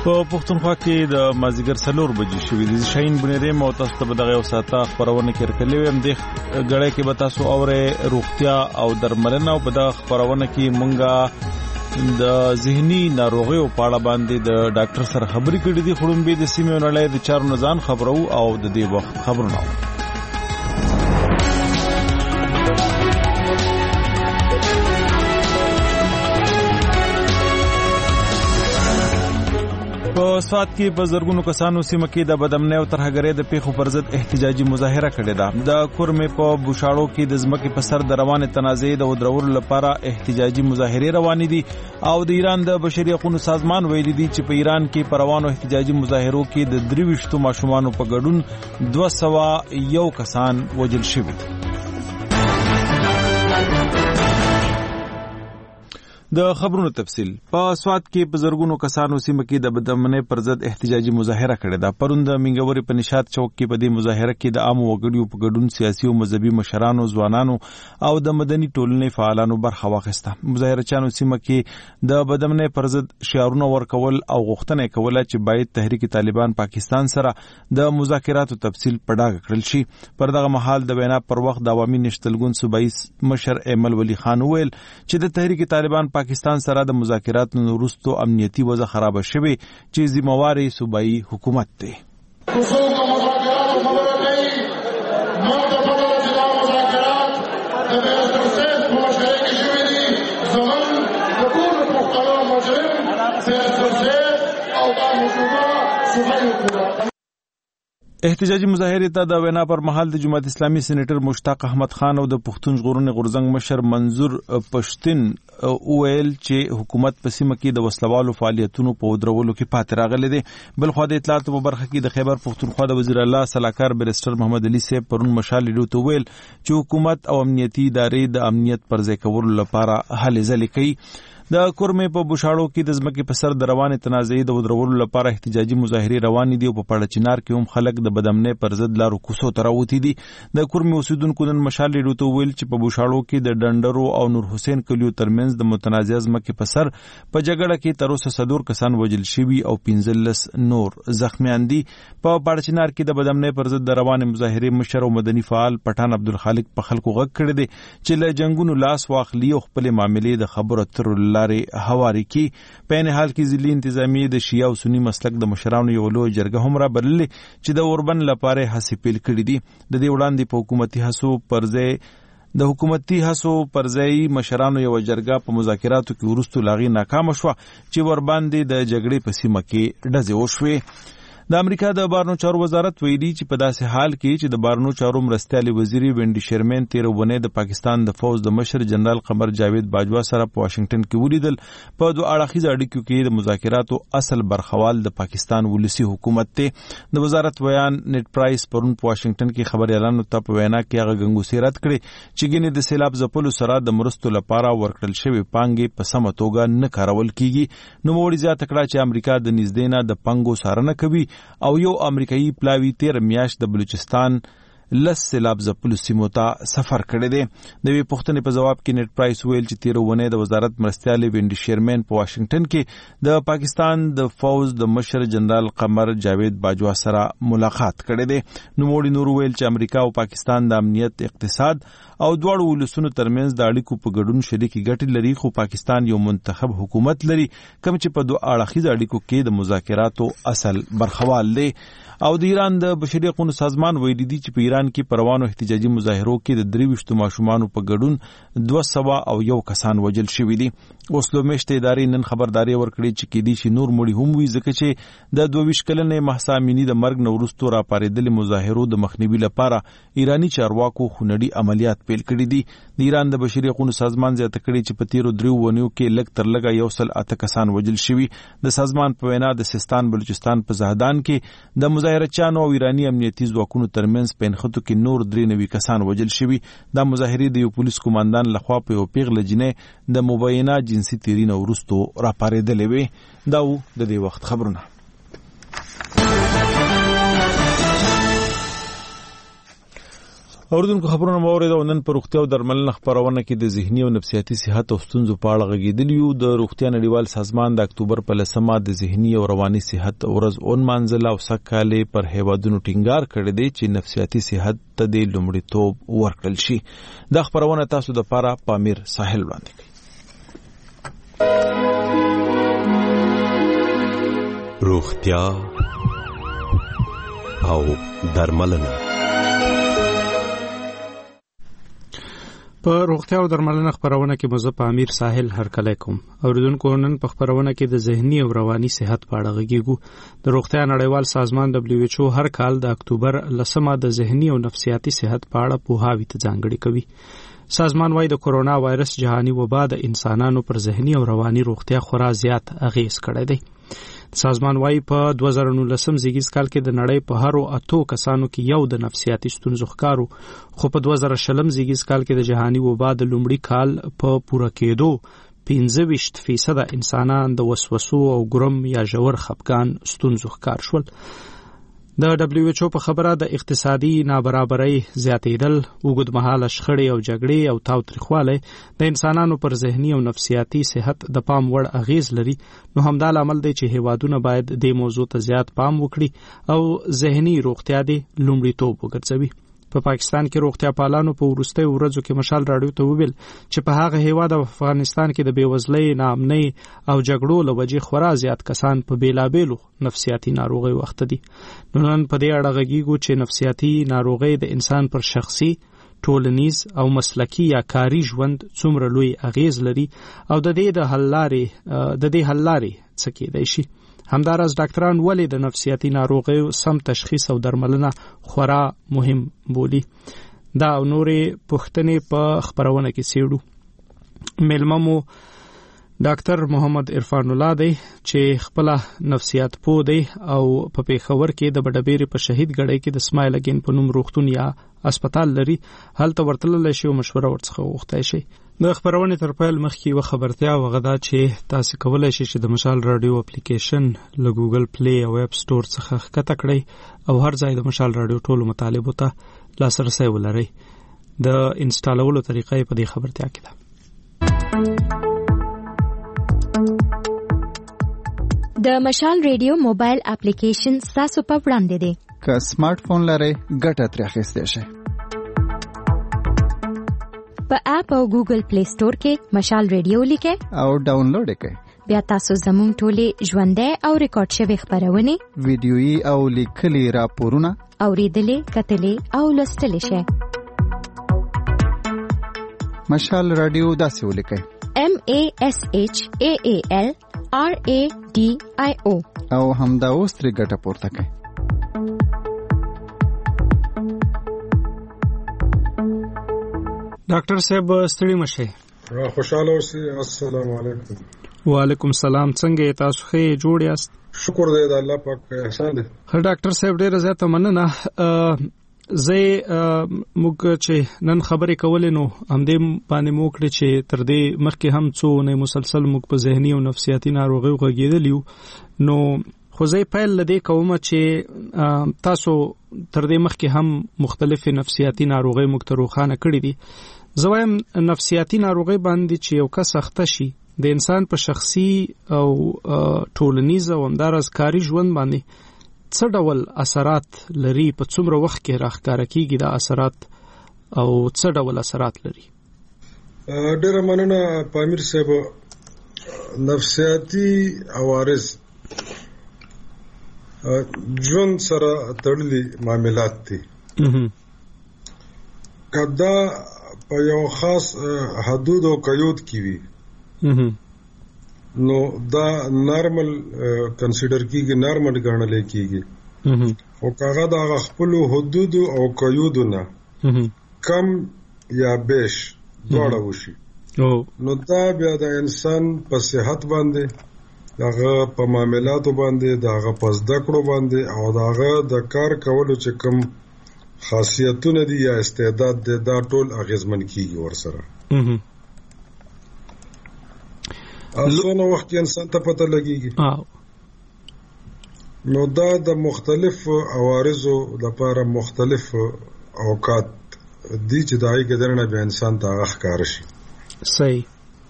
په پښتونخوا کې د مازیګر 4 بجې شوې د شاهین بنيرم او تاسو ته بدغه وساته خبرونه کړکلې ويم د غړې کې به تاسو اوره روغتیا او درملنه او بدغه خبرونه کې مونږه د ذهني ناروغیو په اړه باندې د ډاکټر سره خبرې کړې دي خړم به د سیمې نړۍ د چارو نزان خبرو او د دې وخت خبرونه په سواد کې په زرګونو کسانو سیمه کې د بدامنۍ او ترهګرۍ د پیښو پر ضد احتجاجي مظاهره کړې ده. د کورمې په بوشاړو کې د ځمکې په سر د روانه تنازعې د ودرولو لپاره احتجاجي مظاهره روانې دي او د ایران د بشري حقوقو سازمان ویلي دي چې په ایران کې په روانو احتجاجي مظاهرو کې د 23 ماشومان په ګډون 201 کسان وژل شوي. د خبرونو تفصيل په سواد کې په زرګونو کسانو سیمه کې د بدامنۍ پر ضد احتجاجي مظاهره کړې ده. پروند منګوري په نشاط چوک کې په دې مظاهره کې د عام وګړو په ګډون سیاسي او مذهبي مشرانو ځوانانو او د مدني ټولنې فعالانو برخه واخیسته. مظاهرچانو سیمه کې د بدامنۍ پر ضد شعارونه ورکول او غوښتنه کوله چې باید تحریک طالبان پاکستان سره د مذاکراتو تفصیل په ډاګه کړل شي. پر دغه مهال د وینا پر وخت د عوامي نشتلګون صوبایي مشر ایمل ولی خان ویل چې د تحریک طالبان پاکستان سره د مذاکراتو وروسته امنیتي وضع خراب شوه چې ذمہواري صوبایي حکومت دی. احتجاجي مظاهره ته د وینا پر مهال د جماعت اسلامي سېنیټر مشتاق احمد خان او د پښتون ژغورنې غورځنګ مشر منظور پښتين ویل چې حکومت په سیمه کې د وسلوالو فعالیتونو په ودرولو کې پاتې راغلی دی. بل خو د اطلاعات په برخه کې د خیبر پښتونخوا د وزیر اعلی صلاحکار بریسټر محمد علي صاحب پرون مشال لیدو ویل چې حکومت او امنیتي ادارې د امنیت پر ځای کولو لپاره هلې ځلې کوي. د کورمې په بوشاړو کې د ځمکې په سر د روانه تنازعې د ودرولو لپاره احتجاجي مظاهره روانې دي او په پړچینار کې هم خلک د بدامنۍ پر ضد لارو کوڅو ته راوتی دي. د کورمې اوسیدونکو نن مشال لیدو ویل چې په بوشاړو کې د ډنډرو او نور حسین کلیو ترمنځ د متنازع ځمکې په سر په جګړه کې تر اوسه 104 کسان وژل شوي او 15 نور زخمیان دي. په پړچینار کې د بدامنۍ پر ضد د روانه مظاهره مشر او مدني فعال پټان عبدالخالق په خلکو غږ کړی دی چې له جنگونو لاس واخلي او خپل معاملې د خبرو اترو لارې هواري کی. په ان حال کې ځلې انتظامی د شیعه او سنی مسلک د مشرانو یو لوی جرګه هم را بللې چې د اوربن لپاره هڅې پیل کړې دي. د دې وړاندې په حکومتي هڅو پر ځای مشرانو یو جرګه په مذاکراتو کې ورستو لاغي ناکام شو چې ور باندې د جګړې په سیمه کې ډزې وشوې. د امریکا د بارنو چارو وزارت ویلي چې په داسې حال کې چې د بارنو چارو مرستیالي وزیر وینډي شرمن 13 ونه د پاکستان د فوج د مشر جنرال قمر جاوید باجوا سره په واشنگټن کې ولیدل. په دوه اړخیز اړیکو کې د مذاکراتو اصل برخوال د پاکستان ولسی حکومت ته. د وزارت بیان نیټ پرایس پرون په واشنگټن کې خبري اعلان ته په وینا کې هغه غنګوسي رد کړي چې ګینه د سیلاب ځپلو سره د مرستو لپاره ورکړل شوی پانګې په سمه توګه نه کارول کیږي. نو موړي زیاته کړه چې امریکا د نږدې نه د پنګو سارنه کوي او یو امریکایي پلاوی 13 میاشت د بلوچستان لس سیلاب ځپلو سیمو ته سفر کړی دی. د وی پوښتنې په جواب کې نیټ پرایس ویل چې 13 ونه د وزارت مرستیالي وینډي شرمن په واشنگټن کې د پاکستان د فوج د مشر جنرال قمر جاوید باجوا سره ملاقات کړی دی. نو موړي نور ویل چې امریکا او پاکستان د امنیت اقتصاد او دواړو ولسونو ترمنځ د اړیکو په ګډون شریکي ګټې لري خو پاکستان یو منتخب حکومت لري کوم چې په دوه اړخیز اړیکو کې د مذاکراتو اصل برخوال دی. او د ایران د بشري حقوقو سازمان ویلي دي چې په ایران کې پروانو احتجاجي مظاهرو کې د 23 ماشومان په ګډون 201 کسان وژل شوي دي. اوسلو میشته ادارې نن خبرداري ورکړي چې کې دي چې نور مړي هم وي ځکه چې د 22 کلنې مهسا امینی د مرګ نو وروسته را پارېدلې مظاهرو د مخنیوي لپاره ایرانی چارواکو خونړي عملیات پیل کړي دي. د ایران د بشري حقوقو سازمان زیاته کړي چې په 13 ونیو کې لږ تر لږه 108 کسان وژل شوي. د سازمان په وینا د سیستان بلوچستان په زهدان کې د مظاهرچانو او ایرانی امنیتي ځواکونو ترمنځ په انخته کې نور 93 کسان وژل شوي. د مظاهرې د یو پولیس کمانډان لخوا په یو پیغله جنې د مبینه جنسي تیرینه وروسته را پارېدلې وي. دا د دې وخت خبرونه. اوردونکو خبرونه مورید نن په روغتیا او درملنه خبرونه کې د ذهني او نفسیاتي صحت او ستونزو په اړه غږیدلی یو. د روغتیا نړیوال سازمان د اکتوبر په 10مه د ذهني او رواني صحت ورځ اونمانځله او سکهاله پر هیوادونو ټینګار کړی دی چې نفسیاتي صحت ته د لومړیتوب ورکړل شي. د خبرونه تاسو د پاره پامیر ساحل وړاندې کړي. روغتیا او درملنه. په روغتیا او درملنه خبرونه کې مزه په امیر ساحل هرکلی کوم. اوریدونکو نن په خبرونه کې د ذهني او رواني صحت په اړه غږیږو. د روغتیا نړیوال سازمان WHO هر کال د اکتوبر 10مه د ذهني او نفسیاتي صحت په اړه پوهاوی ته ځانګړی کوي. سازمان وايي د کورونا وایرس جهاني وبا د انسانانو پر ذهني او رواني روغتیا خورا زیات اغیز کړی دی. سازمان وايي په 2019 زیږیز کال کې د نړۍ په هر 8 کسانو کې یو د نفسیاتي ستونزو ښکارو، خو په 2020 زیږیز کال کې د جهاني وبا د لومړي کال په پوره کېدو 25% انسانان د وسوسو او ګرم یا ژور خپګان ستونزو ښکار شول. د WHO په خبره د اقتصادي نابرابرۍ زیاتېدل، اوږدمهاله شخړې او جګړې او تاوتریخوالی د انسانانو پر ذهني او نفسیاتي صحت د پام وړ اغیز لري. نو همدا لامل دی چې هیوادونه باید دې موضوع ته زیات پام وکړي او ذهني روغتیا دې لومړیتوب وګرځوي. په پاکستان کې روغتیا پالانو په وروستیو ورځو کې مشال راډیو ته وویل چې په هغه هیواد افغانستان کې د بیوزلۍ، ناامنۍ او جګړو له وجې خورا زیات کسان په بیلابیلو نفسیاتي ناروغیو اخته دي. نن په دې اړه غږیږو چې نفسیاتي ناروغۍ د انسان پر شخصي، ټولنیز او مسلکی یا کاری ژوند څومره لوی اغیز لري او د دې حل لارې څه کېدای شي. همداراز ډاکټران ولې د نفسیاتي ناروغیو سم تشخیص او درملنه خورا مهم بولي. دا او نورې پوښتنې په خبرونه کې څېړو. میلمه مو ډاکټر محمد عرفان الله دی چې خپل نفسیات پوه دی او په پیښور کې د بډبېرې په شهید ګړۍ کې د اسماعیل اګین په نوم روغتون یا هسپتال لري. هلته ورتللی شي او مشوره ورڅخه وغوښتی شي. د خبرونې تر پیل مخکې یوه خبرتیا وغدا چې تاسو کولی شئ چې د مشال رادیو اپلیکیشن له ګوګل پلی او اپ سٹور څخه ښکته کړئ او هر ځای د مشال رادیو ټولو مطالبو ته لاسرسی ولرئ. د انسټالولو طریقه په دې خبرتیا کې ده. د مشال رادیو موبایل اپلیکیشن تاسو په وړاندې دی. که سمارټ فون لرئ ګټه ترې اخیستی شئ. په اپ او ګوګل پلی سٹور کې مشال رادیو لیکئ او ډاونلوډ کړئ. بیا تاسو زموږ ټولې ژوندۍ او ریکارډ شوی خبرونه، ویډیويي او لیکلي راپورونه اوریدلې، کتلې او لوستلې شئ. مشال رادیو داسې ولیکئ: MASHAALRADIO او همدا اوس ترې ګټه پورته کړئ. ډاکټر صاحب ستړي مشه. خوشاله اوسئ. السلام علیکم. وعلیکم السلام. څنګه تاسو ښه جوړ یاست؟ شکر دی د الله پاک احسان دی. ډاکټر صاحب ډیره زیاته مننه. زه موږ چې نن خبرې کولې نو همدې باندې مو کړې چې تر دې مخکې هم څو نه مسلسل موږ په ذهني او نفسیاتي ناروغیو غږېدلی یو. نو خو زه پیل لدې کوم چې تاسو تر دې مخکې هم مختلفې نفسیاتي ناروغۍ موږ ته روښانه کړې دي. زه وایم نفسیاتي ناروغۍ باندې چې یو کس اخته شي د انسان په شخصي او ټولنیز او همداراز کاري ژوند باندې څه ډول اثرات لري، په څومره وخت کې راښکاره کیږي دا اثرات او څه ډول اثرات لري؟ ډېره مننه پامیر صاحب. نفسیاتي عوارض ژوند سره تړلي معاملات دي. کدا په یو خاص حدود او قیود کې وي نو دا نارمل کنسیډر کیږي، نارمل ګڼل کیږي. او کاغه دا خپل حدود او قیودونه کم یا بیش دواړه وشي نو دا بیا د انسان په صحت باندې، داغه په معاملاتو باندې، داغه په زده کړو باندې او داغه د کار کولو چې کوم خاصیتونه دي یا استعداد دي دا ټول اغیزمن کیږي ورسره. اصونه وخت انسان ته پته لګیږي. نو دا د مختلف عوارضو لپاره مختلف اوقات دی چې دای ګدرنه به انسان ته ښکار شي. صحیح.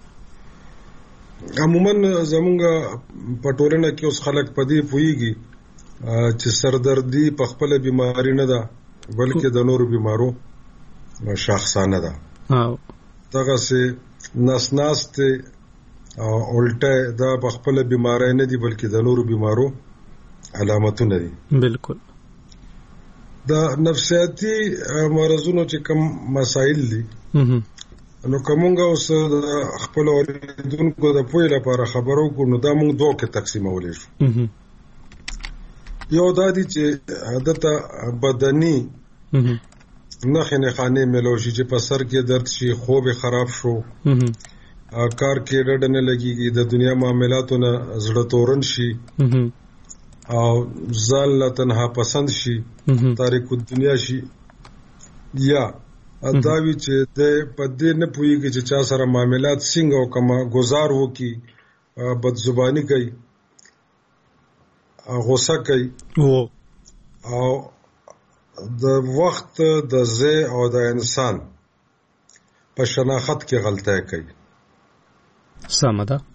عموما زمونږ په ټولنه کې اوس خلک په دې پوهیږي چې سردردي په خپل بیماری نه ده بلکې د نورو بیمارو شخصانه ده. دغه سه نسناسته او الټه دا په خپل بیماری نه دي بلکې د نورو بیمارو علامتونه دي. بالکل. دا نفسیاتي مرزونو چې کوم مسائل دي نو کومه اوس خپل اوریدونکو د پوهې لپاره خبرو کو نو دا موږ دوه کې تقسیمولې شو. یو دا دي چې عادت بدني نخې نه خانه ملوشي چې په سر کې درد شي، خوب خراب شو، کار کې ډډ نه لګيږي، د دنیا معاملاتو نه زړه تورن شي او ځان لا تنها پسند شي، تاریخ دنیا شي، یا داوی چې د پدې نه پويږي چې چا سره معاملات څنګه او کما گزار وکي، بد زبانی کوي، غوسه کوي او د وخت د زه او د انسان په شناخت کې غلطه کوي. سمه ده.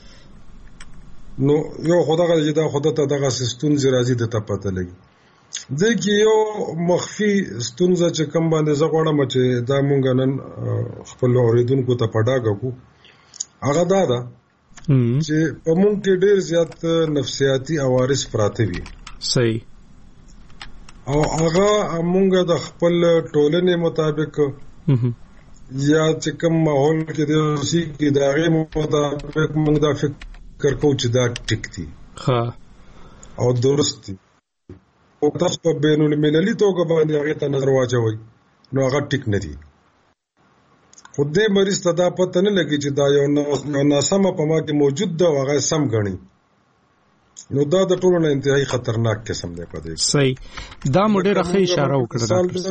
نو یو خدای چې دا خدای ته دغه سستون زرازي د پته لګي. دغه یو مخفي ستونزه چې کوم باندې زغړم چې دا مونږ نن خپل اوریدونکو ته پډاګه کو هغه دا ده چې په مونږ کې ډېر زیات نفسیاتي عوارض پراته وي. صحیح. او هغه مونږ د خپل ټولنې مطابق یا چې کوم ماحول کې د اوسې کې د هغه مطابق مونږ دا فکر کوو چې دا ټیک دي او درست دي او تاسو په بین المللي توګه باندې هغه ته نظر واچوي نو هغه ټیک نه دي. خو دې مریض ته دا پته نه لګي چې دا یو ناسمه په ما کې موجود ده او هغه سم ګڼي نو دا د ټولو نه انتهایی خطرناک قسم دی په دې. صحیح. دا مډه راخه اشاره وکړه.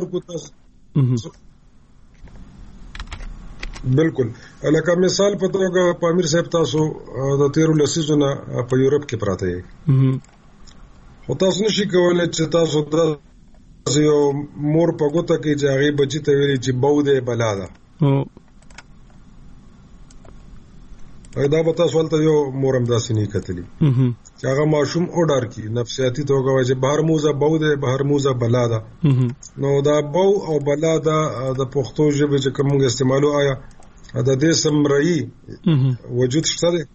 بالکل. لکه مثال په توګه پامیر صاحب تاسو د 13 لسیزونه په یورپ کې پراته یې. خو تاسو نشئ کولای چې تاسو د یو مور په ګوته کې چې هغه بچی ته ویلي چې بوده بلا ده. دا به تاسو ولته یو مورم داسې نه کتلی چې هغه ماشوم اورډر کی نفسیاتي توګه وایي بهر موزه بوده بهر موزه بلا ده. نو دا بو او بلا ده د پښتو ژبه چې کوم استعمالو آیا د دې سمري وجود شته ده.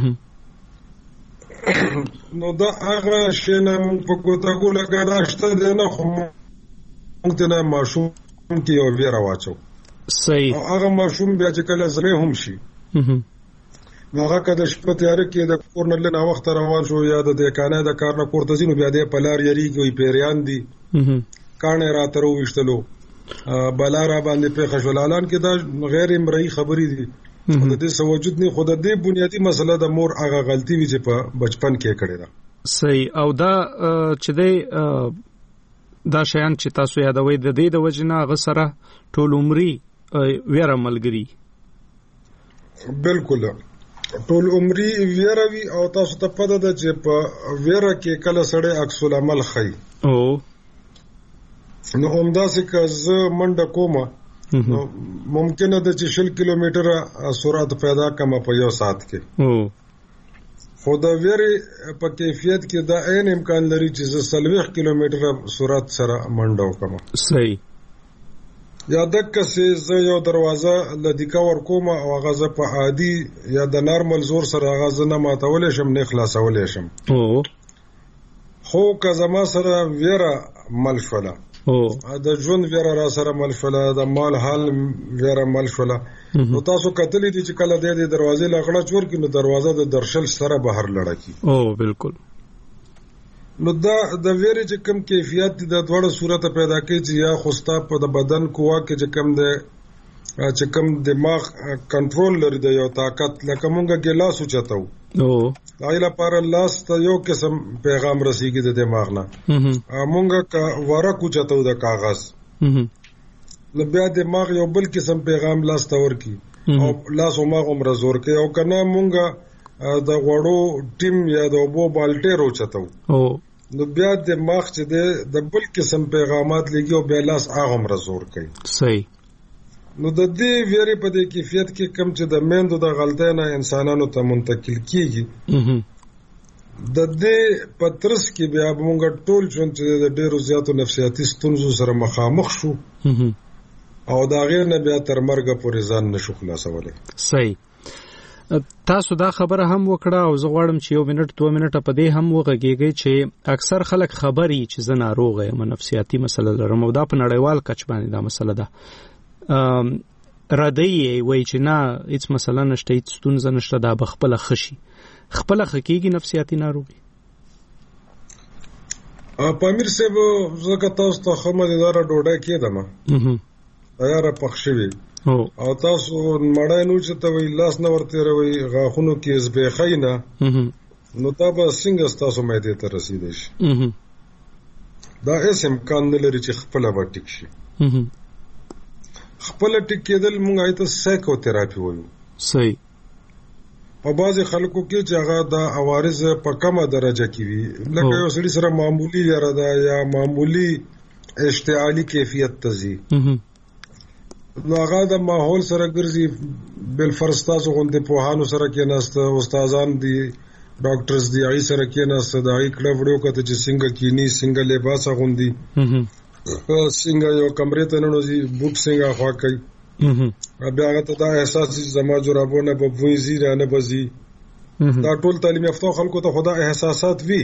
نو دا هغه شی نه په کوته ګوله ګراشته ده نه خو موږ ته ماشوم کې یو ویره واچو. صحیح. هغه ماشوم بیا چې کله زره هم شي نو هغه کله شپه تیار کې د کورنل نه وخت روان شو یا د کانه د کار نه کوړه ځینو بیا د پلار یری کوي پیریان دي کانه راترو وشتلو بلا را باندې په خشولالان کې دا غیر امرئی خبري دي. د دې سوجود نه خود د بنیادی مسله د مور هغه غلطي وی چې په بچپن کې کړې ده. صحیح. او دا چې دا شیان چې تاسو یادوي د دې د وجنه غسره ټول عمرې ویره ملګری. بالکل. ټول عمرې ویره وی او تاسو ته پته ده چې په ویره کې کله سړی عکس العمل خي. نو همداسې که زه منډه کومه ممکنه ده چې 20 کیلومتره سرعت پیدا کړم په یو ساعت کې. خو د ویرې په کیفیت کې دا عین امکان لري چې زه 40 کیلومتره سرعت سره منډه وکړم. صحیح. یا دغه څه زه یو دروازه لدیکا ورکوم او هغه په عادي یا د نارمل زور سره هغه نه ماتول شم نه خلاصول شم. خو که زما سره ویره مل شوله د ژوند ویره را سره مل شوله د مال حال ویره مل شوله نو تاسو کتلې دي چې کله د دروازې لغړه چور کې نو دروازه د درشل سره بهر لړکی. بالکل. نو دا د ویرې چې کم کیفیت د دوړه صورت پیدا کوي چې یا خوستا په د بدن قوا کې چې کم د چې کم دماغ کنټرول لري د یو طاقت لکه مونږه ګلاس اوچتاو دایله پر لاس ته یو قسم پیغام رسیږي د دماغ نه مونږه کا ورق اوچتاو د کاغذ نو بیا دماغ یو بل قسم پیغام لاس ته ورکی او لاس او ماغ عمر زور کوي او کنه مونږه د غوړو ټیم یا د وبو بالټه روچتاو نو بیا دماغ چې د بل قسم پیغامات لګي او بیا لاس هغه مرزور کوي. صحیح. نو د دې ویری په دې کیفیت کې کم چې د میندو د غلطۍ نه انسانانو ته منتقل کیږي د دې پترس کې بیا موږ ټول ژوند چې د ډیرو زیاتو نفسیاتي ستونزو سره مخامخ شو او دا غیر نه بیا تر مرګه پورې ځان نشو خلاصولای. صحیح. تاسو دا خبره هم وکړه او زه غواړم چې 1 منټ 2 منټه په دې هم وغږیږي چې اکثر خلک خبري چې زه ناروغ یم نفسیاتي مسله لرم او دا په نړیوال کچ باندې دا مسله ده ردی وای چې نه هیڅ مسله نشته هیڅ ستونزه نشته دا بخپله خشي خپله حقيقي نفسیاتي ناروغي. پامیر صاحب زکه تاسو ته خمدار ډوډۍ کېدم تیار پخښوي او تاسو مړای نو چې ته وی لاس نه ورته روي غاخونو کې زبېخینا نو تاسو څنګه تاسو مې دې ته رسیدې شي دا هیڅ امکان نه لري چې خپل وټیک شي. خپل ټیک کېدل موږ ایته سایکو تراپي وایو. صحیح. په بعضې خلکو کې چې هغه د عوارض په کمه درجه کې وي لکه یو سړي سره معمولی یاره ده یا معمولی اشتعالي کیفیت ته ځي نو هغه د ماحول سره ګرځي بالفرض تاسو غوندې پوهانو سره کېناسته استادان دي ډاکټرز دي هغې سره کېناسته د هغې کړه وړو کته چې څنګه کینی څنګه لباس اغوندي څنګه یو کمرې ته ننوځي بوټ څنګه خوا کوي بیا هغه ته دا احساس چې زما جرابونه به وځي را نه بځي دا ټول تعلیم یافته خلکو ته خدا احساسات وي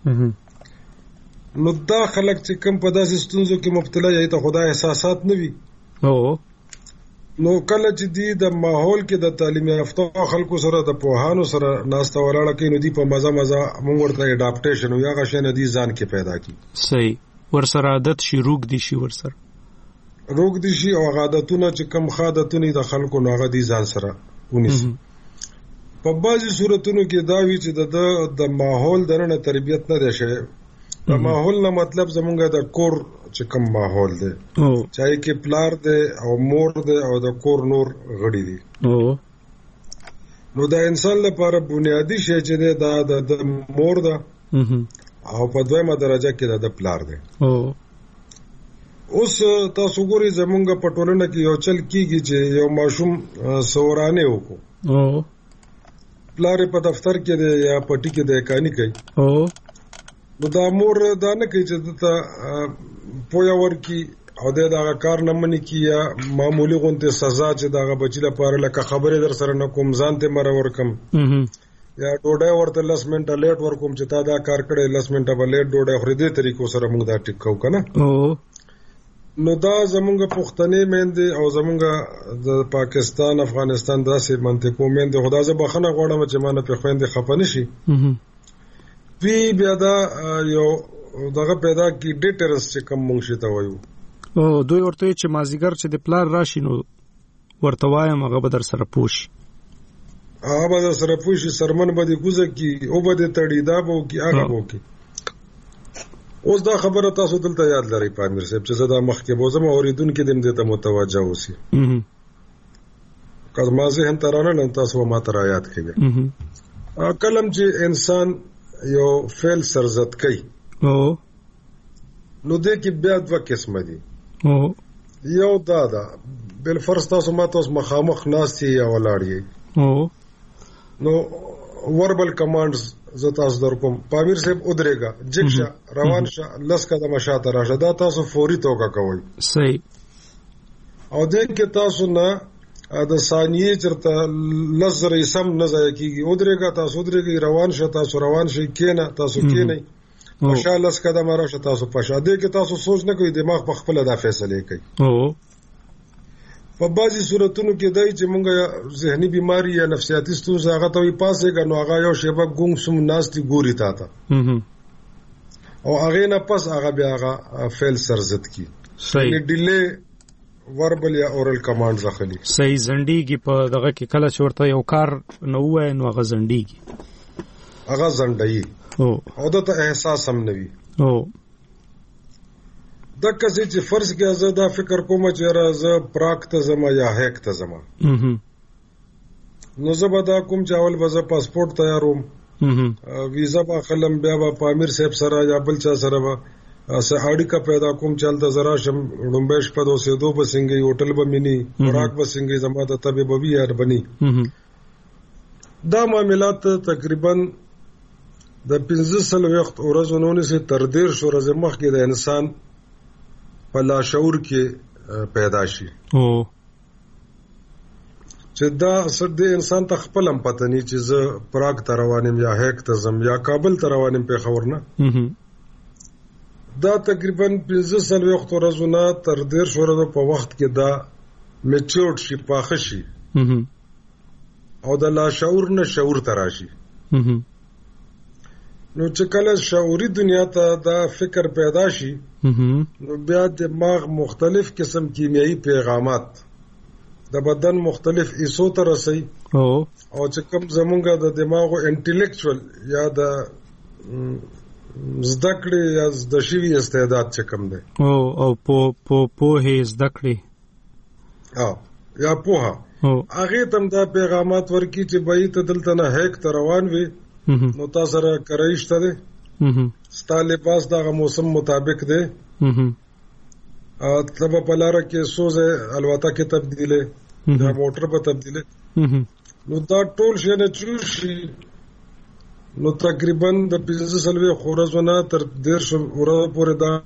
نو دا خلک چې کوم په داسې ستونزو کې مبتلا یي ته خدا احساسات نه وي نو کله چې دی د ماحول کې د تعلیم یافته خلکو سره د پوهانو سره ناسته ولاړه کوي نو دی په مزه موږ ورته اډاپټیشن یا غشن دی ځان کې پیدا کی. صحیح. ورسره عادت شي روغ دي شي ورسره روغ دي شي او عادتونه چې کم عادتونه د خلکو نه غدي ځان سره ونیسي. په بعضي صورتونو کې دا وی چې د ماحول درنه تربيت نه ده شي. د ماحول نه مطلب زمونږ د کور چې کم ماحول دی چاہے کې پلار دی او مور دی او د کور نور غړي دي نو د انسان لپاره بنیادی شی چې دا د مور ده او په دویمه درجه کې د پلار دی. اوس تاسو ګورئ زمونږ په ټولنه کې یو چل کیږي چې یو ماشوم سورانه وکړو پلار په دفتر کې دی یا پټي کې دی کانی کوي نو دا مور دا نه کوي چې دته پویا ورکی او دا کار نه مني کی یا معمولی غونته سزا چې دا بچی لپاره لکه خبره در سره نه کوم ځانته مر ورکم یا ډوډۍ ورته 10 منټه لیټ ورکوم چې تا دا کار کړې 10 منټه به لیټ ډوډۍ خوري دې طریقو سره موږ دا ټیک کوو کنه نو دا زمونږ پښتنې میندې او زمونږ د پاکستان افغانستان داسې منطقو میندې خدا زه بخښنه غواړم چې ما نه په خويندې خفه نشي وی بیا دا یو دغه پیدا کی ډیټرس چې کوم مونږ شته وایو دوی ورته چې مازیګر چې د پلار راشي نو ورته وایم هغه به در سره پوښ هغه به در سره پوښ سرمن به دې کوزه کی او به دې تړي دا به کی هغه به کی. اوس دا خبره تاسو دلته یاد لرئ پامیر صاحب چې زدا مخکې بوزم اوریدونکو دې دې ته متوجه اوسئ کله ما ذهن ترانه نن تاسو ما تر یاد کړئ کلم چې انسان یو فعل سرزت کوي نو دې کې بیا دوه قسم دي یو دا بل فرض تاسو ما تاسو مخامخ ناشتي یا ولاړی نو وربل کمانډز زه تاسو در کوم پامیر صاحب ودرېګا جګشه روان شه لس قدمه شاته راشه دا تاسو فوري توګه کوئ. صحیح. او دې کې تاسو نه د ثانیه چرته لزر سم نه ځای کیږي ودرېګا تاسو ودرېږي روان شه تاسو روان شئ کینه تاسو کینئ ماشاء الله قدم راشه تاسو پښه دې کې تاسو سوچ نه کوئ دماغ په خپل دا فیصله کوي. په بعضي صورتونو کې دای چې مونږه ذهني بیماری یا نفسیاتي ستونزه هغه ته وي پاسېګا نو هغه یو شیبه ګونګ سم ناستي ګوري تا ته او هغه نه پس هغه بیا هغه فعل سرزت کی. صحیح. ډیله وربل یا اورل کمانډ ځخلي. صحیح. زنډيږي په دغه کې کله چې ورته یو کار نه وای نو هغه زنډيږي هغه زنډي او دا ته احساس هم نوي دا کسي چې فرض کې زه دا فکر کوم چې راځه پراک ته زما یا هک ته زما نو زه به دا کوم چې اول به زه پاسپورت تیاروم ویزا با خلم بیا با پامیر صاحب سره یا بل چا سره با اسه اړیکه پیدا کوم چلته زرا شم ډومبېش په دوسه دو بسنګي هوټل به مني خوراک بسنګي زما ته تبه به یار بني دا معاملات تقریبا د 15 وخت ورځونو سه تر 1.5 ورځې مخکې د انسان په لاشعور کې پیدا شي چې دا اثر د انسان ته خپل هم پته نه چې زه پراګ ته روانم یا هیک ته زم یا کابل ته روانم په خبر نه دا تقریبا 15 وخت ورځونه تر 1.5 ورځې په وخت کې دا میچورډ شي پاخه شي او د لاشعور نه شعور ته راشي نو چې کله شعوري دنیا ته دا فکر پیدا شي نو بیا دماغ مختلف قسم کیمیاوي پیغامات د بدن مختلف ایسو ته رسي او چې کوم زمونږ د دماغو انټلیکچوال یا د زدکړې یا د شوی استعداد چې کوم دی او په هي زدکړې یا پوها هغه تم دا پیغامات ورکی چې بای ته دلته نه هیک ته روان وي نو تاسو سره کرایشته دي ستاسو لباس دغه موسم مطابق دی تبه پلاره کې سوزه الوتا کې تبدیله دا موټر په تبدیله نو دا ټول شي نه چوشي نو تقریبا د 15 خورزونه تر 1.5 ورځې پورې دا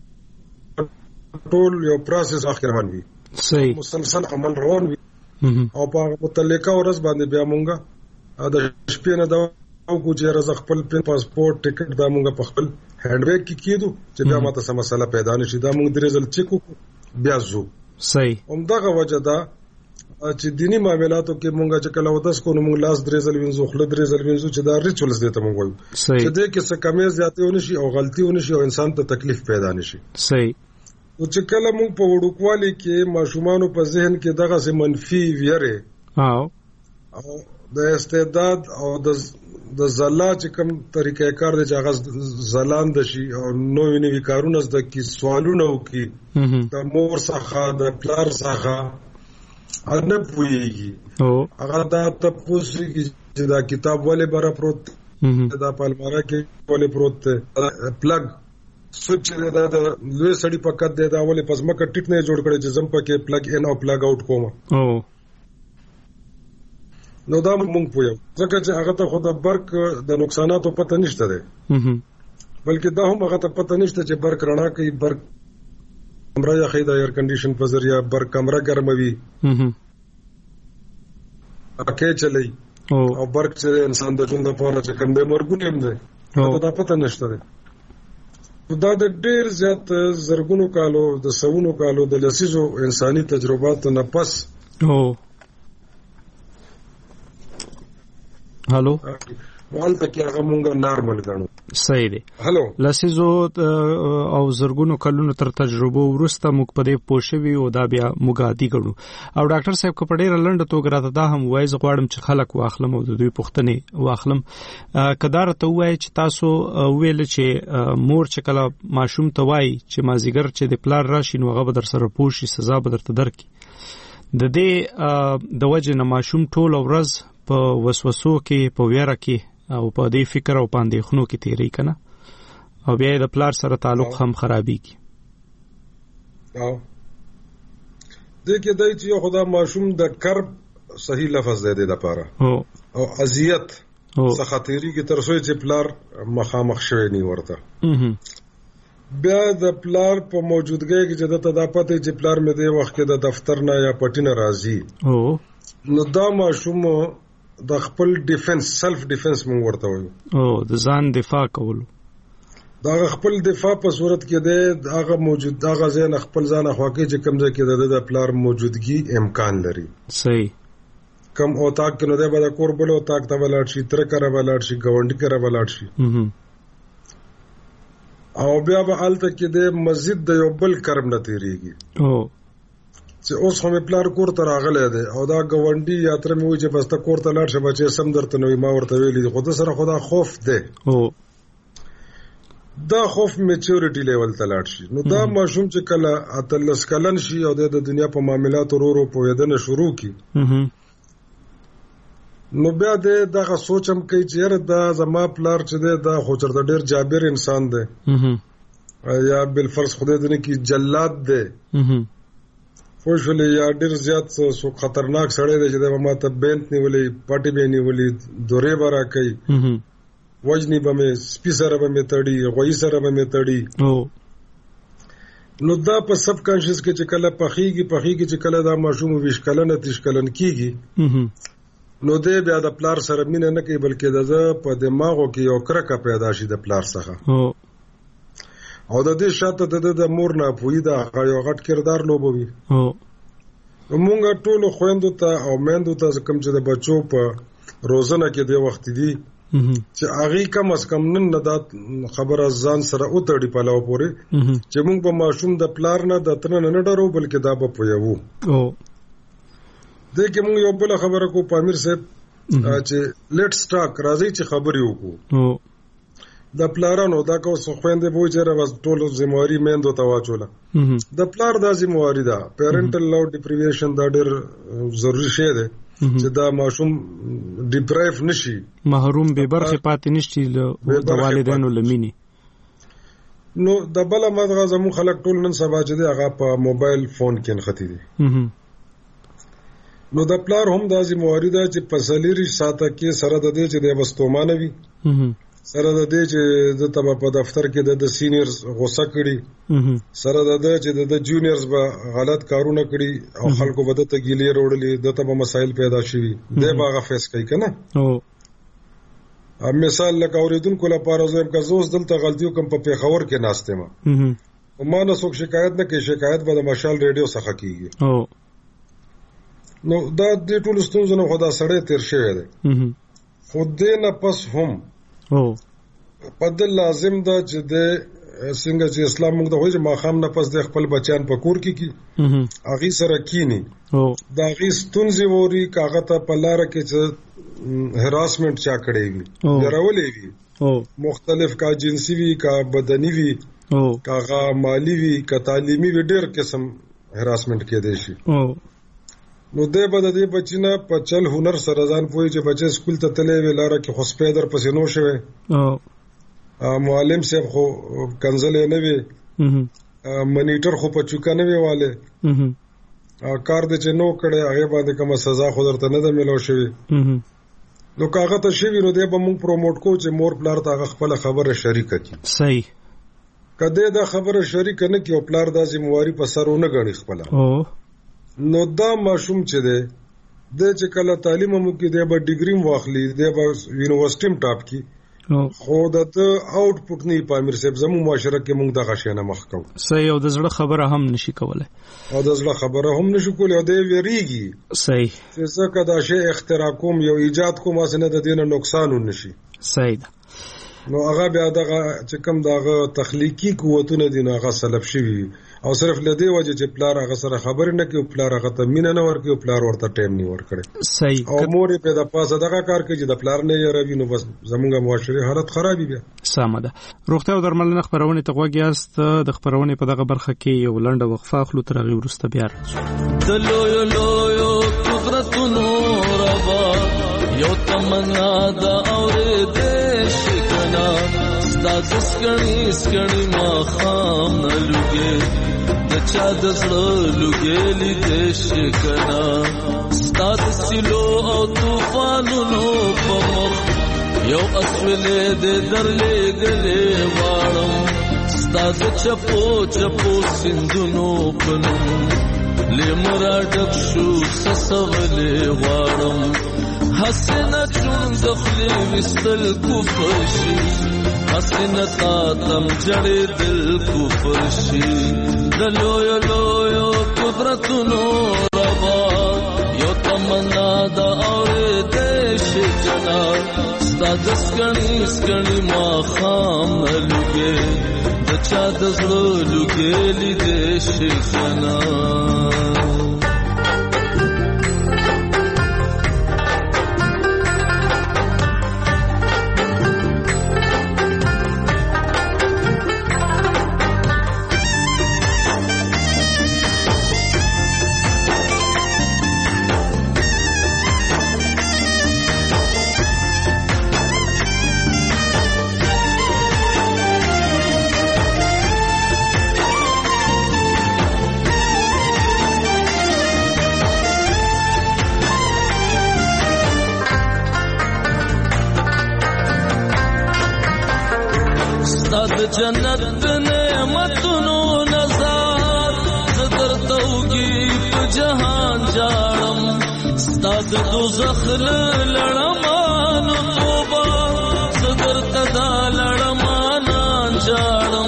ټول یو پروسس اخر روان وي صحیح مسلسل عمل روان وي او په متعلقه ورځ باندې بیا مونږه د شپې نه دا او کو چې راز خپل پاسپورت ټیکټ دا مونږ په خپل هاند بیگ کې کېدو چې بیا ماته سم مسله پیدا نشي دا مونږ درې ځل چیک بیا زو صحیح همدغه وجه دا چې دینی معاملاتو کې مونږه چې کله ودس کو نو مونږ لاس درې ځل وینځو خله درې ځل وینځو چې دا ریچولز دي ته مونږ وایو چې دې کې څه کمی زیاتې ونشي او غلطي ونشي او انسان ته تکلیف پیدا نشي صحیح او چې کله مونږ په وړوکوالي کې ماشومانو په ذهن کې دغه سه منفي ویره او د استعداد او د زلا چې کوم طریقې کار دی چې هغه زلاند شي او نوې نوې کارونه زده کی سوالونه وکي د مور څخه د پلار څخه ان پويږي هغه دا تاسو چې دا کتاب ولې بار پروت دا پالمارا کې ولې پروت پلګ سوچ دا د لوی سړی پکد دی دا ولې پس مکه ټیټ نه جوړ کړي چې زم پکې پلګ ان او پلګ آوټ کوم نو دا مونږ پوهیو ځکه چې هغه ته خود برق د نقصاناتو پته نشته ده بلکې دا هم هغه ته پته نشته چې برق رڼا کوي برق کمره یا خیدا ایر کنډیشن په ذریعہ برق کمره ګرموي اکه چلی او برق چې انسان د ژوند لپاره چې کوم د مرګونه هم ده دا پته نشته ده دا د ډیر زیات زرګونو کالو د سونو کالو د لسیزو انساني تجرباتو نه پس هالو والته کې هغه مونږه نارمل غنو صحیح دی هالو لسیزو او زرګونو کلونو تر تجربه ورسته موږ په دې پوښوي او دا بیا موږ عادي غنو او ډاکټر صاحب کو پډې رلند توګه راته دا هم وایي زه غواړم چې خلک واخلم او د دوی پوښتنې واخلم کدار ته وایي چې تاسو ویل چې مور چې کله ماشوم ته وایي چې مازیګر چې د پلار راشي نو هغه به در سره پوښي سزا به درته درکړي د دې د وجه نه ماشوم ټول ورځ په وسوسو کې په ویره کې او په دې فکر او باندې خنو کې تیری کنه او بیا د پلار سره تعلق هم خرابېږي او دې کې دای چې خدا ماشوم د کرب صحیح لفظ دی د لپاره او اذیت سخاتيري کې تر څو چې پلار مخامخ شوی نه ورته بیا د پلار په موجودګۍ کې چې د تداپته چې پلار مې دی وخت کې د دفتر نه یا پټینه راځي نو دا ماشوم د خپل ډیفنس سلف ډیفنس مونږ ورته وایو د ځان دفاع کول دا خپل دفاع په صورت کې دی هغه موجود دا غزين خپل ځان خواکې چې کوم ځای کې د پلار موجودګي امکان لري صحیح کم اوتاق کې نو دی به د کور بل اوتاق ته ولاړ شي تر کړه ولاړ شي ګوندې کړه ولاړ شي او بیا به الته کې د مسجد د یو بل کرم نه تیریږي چې اوس هم پلار کور ته راغلی دی او دا ګوندې یاتره مې وي چې بس ته کور ته لاړ شه بچې سم درته نو ما ورته ویلي خو د سره خدا خوف دی دا خوف میچورټی لیول ته لاړ شي نو دا ماشوم چې کله اتلس کلن شي او د دنیا په معاملاتو ورو په ودانه شروع کی نو بیا دغه سوچم کوي چې یاره دا زما پلار چې دی دا خو چېرته ډېر جابر انسان دی یا بالفرض خدای دې نه کړي جلاد دی پوه شولې یا ډېر زیات څوک خطرناک سړی دی چې دی به ما ته بینت نیولې پټې به یې نیولې دورې به راکوي وجنې به مې سپي سره به مې تړي غویي سره به مې تړي نو دا په سب کانشس کې چې کله پخېږي چې کله دا ماشوم 20 کلن 30 کلن کېږي نو دی بیا د پلار سره مینه نه کوي بلکې د په دماغو کې یو کرکه پیدا شي د پلار څخه او د دې شاته د مور نه پوي دا یو غټ کردار لوبوي موږ ټول خويندو ته او میندو ته کوم چې د بچو په روزنه کې دی وخت دی چې هغه کم از کم نن نه دا خبره ځان سره او تړي په لاو پورې چې موږ په ماشوم د پلار نه د تر نه ډرو بلکې دا به پویو دغه موږ یو بل خبره کو پامیر صاحب چې لیټس ټاک راځي چې خبرې وکړو د پلارانو دا کو خويندې به چې راوځ ټول ذمہواری میندو ته واچوله د پلار دا ذمہواری ده پیرنټل لو ډیپریویشن دا ډېر ضروری شی دی چې دا ماشوم ډیپرایف نشي محروم به برخه پاتې نشي د والدینو لمینی نو د بل مدغه زمو خلک ټول نن سبا چې هغه په موبایل فون کې نختی دي نو د پلار هم د ذمہواری ده چې په سلیری ساته کې سره د دې چې د وستومانه وي سره د دې چې د تبع په دفتر کې د سینیئرز غوسه کړي سره د دې چې د جونیئرز به غلط کارونه کړي او خلکو به د تګیلې وروړلې د تبع مسایل پیدا شي د باغه فیس کوي کنه مثال لکه اوریدونکو لپاره زم که زوس دلته غلطیو کوم په پیښور کې ناشته ما او ما نه څوک شکایت نه کوي شکایت به د مشال ریډیو څخه کیږي نو دا د ټول ستونزو نه خدا سره تیر شوی دی خو دې نه پس هم په د لازم ده چې د څنګه چې اسلام موږ د وایي ما خام نه پس د خپل بچیان په کور کې کی اغي سره کینی دا غي ستونزې ووري کاغه ته په لار کې چې هراسمنت چا کړی وي درولې وي مختلف کا جنسي وي کا بدني وي کاغه مالی وي کا تعلیمي وي ډېر قسم هراسمنت کې دی شي نو دې بد دې بچینه په چل هنر سره ځان پوي چې بچي سکول ته تلې ویلاره کې خو سپیدر پسې نو شوه معلم صاحب خو کنزلې نه وي منیټر خو په چوکا نه ویواله کار دې چې نو کړي هغه باندې کوم سزا خو درته نه ده ملو شوی نو کاغه ته شوی نو دې به موږ پروموټ کو چې مور پلار ته خپل خبره شریک کړي صحیح کله دا خبره شریک نه کې او پلار دا ذمہواری په سرونه غړي خپل نو دا ماشوم چې دی د چې کله تعلیم مو کې دی به ډیګری واخلي دی به یونیورسيټي ټاپ کی خو د آوټپوټ نه پامیر صاحب زمو معاشره کې موږ د غشنه مخ کو صحیح او د زړه خبره هم نشي کولای او د ویریږي صحیح چې څنګه دا شی اختراع کوم یو ایجاد کوم اسنه د دینه نقصان ونشي صحیح نو هغه بیا دغه چې کوم دغه تخلیقي قوتونه دي هغه سلب شي او صرف لدی وجه چې پلار هغه سره خبر نه کوي پلار هغه ته مين نه ورکي او پلار ورته ټیم نه ورکړي صحیح او مور په د پاسه دغه کار کوي چې د پلار نه یې نو بس زمونږه معاشري حالت خرابې بیا سمه ده روغتیا او درملنه خبرونه ته غوږیاست د خبرونه په دغه برخه کې یو لنډه وقفه اخلو تر هغه وروسته بیا دلو قدرتونو ربا یو تمنا دا اورې ستاسو سکړی ما خام لګي د چا د زړه لګي لیدې شکنا ستاسو سلو او طوفانونو په مخ یو اسولې د درلې ګلې واړم ستاسو چپو سندونو پنوم لمرا ډک شو سسولې واړم حسنه چون دخلي وستل کوفشي حسنه تا تم جړې دل کوفشي دلو یو قدرتونو ربا یو تمنا دا اورې دیش جنا ستاد سکړی ما خام لګي د چا د زړه لګي لیدې شکنا جنت نعمتونو نظر زدر توگی په جهان جاړم ستاد دوزخ لړمانو توبه زدر تدا لړمان جاړم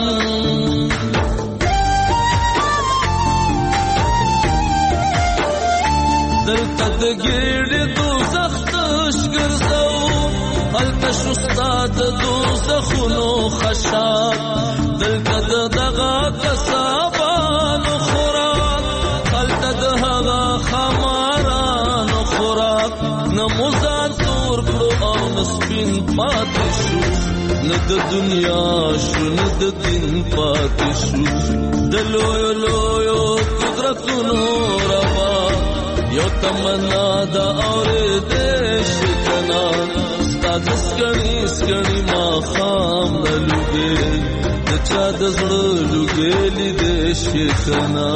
دلته د ګیړې دوزخ تشګرځو هلته شو ستا د دوزخونو خشاک دلته د دغه کسابانو خوراک هلته د هغه خمارانو خوراک نه مو ځان تور کړو او نه سپین پاتې شو نه د دنیا شو نه د دین پاتې شو د لویو لویو قدرتونو روا یو تمنا دا اورېدې شي کنه ستا د سکڼي ما خام نه لوګې د چا د زړه لوګې لیدې شي کنه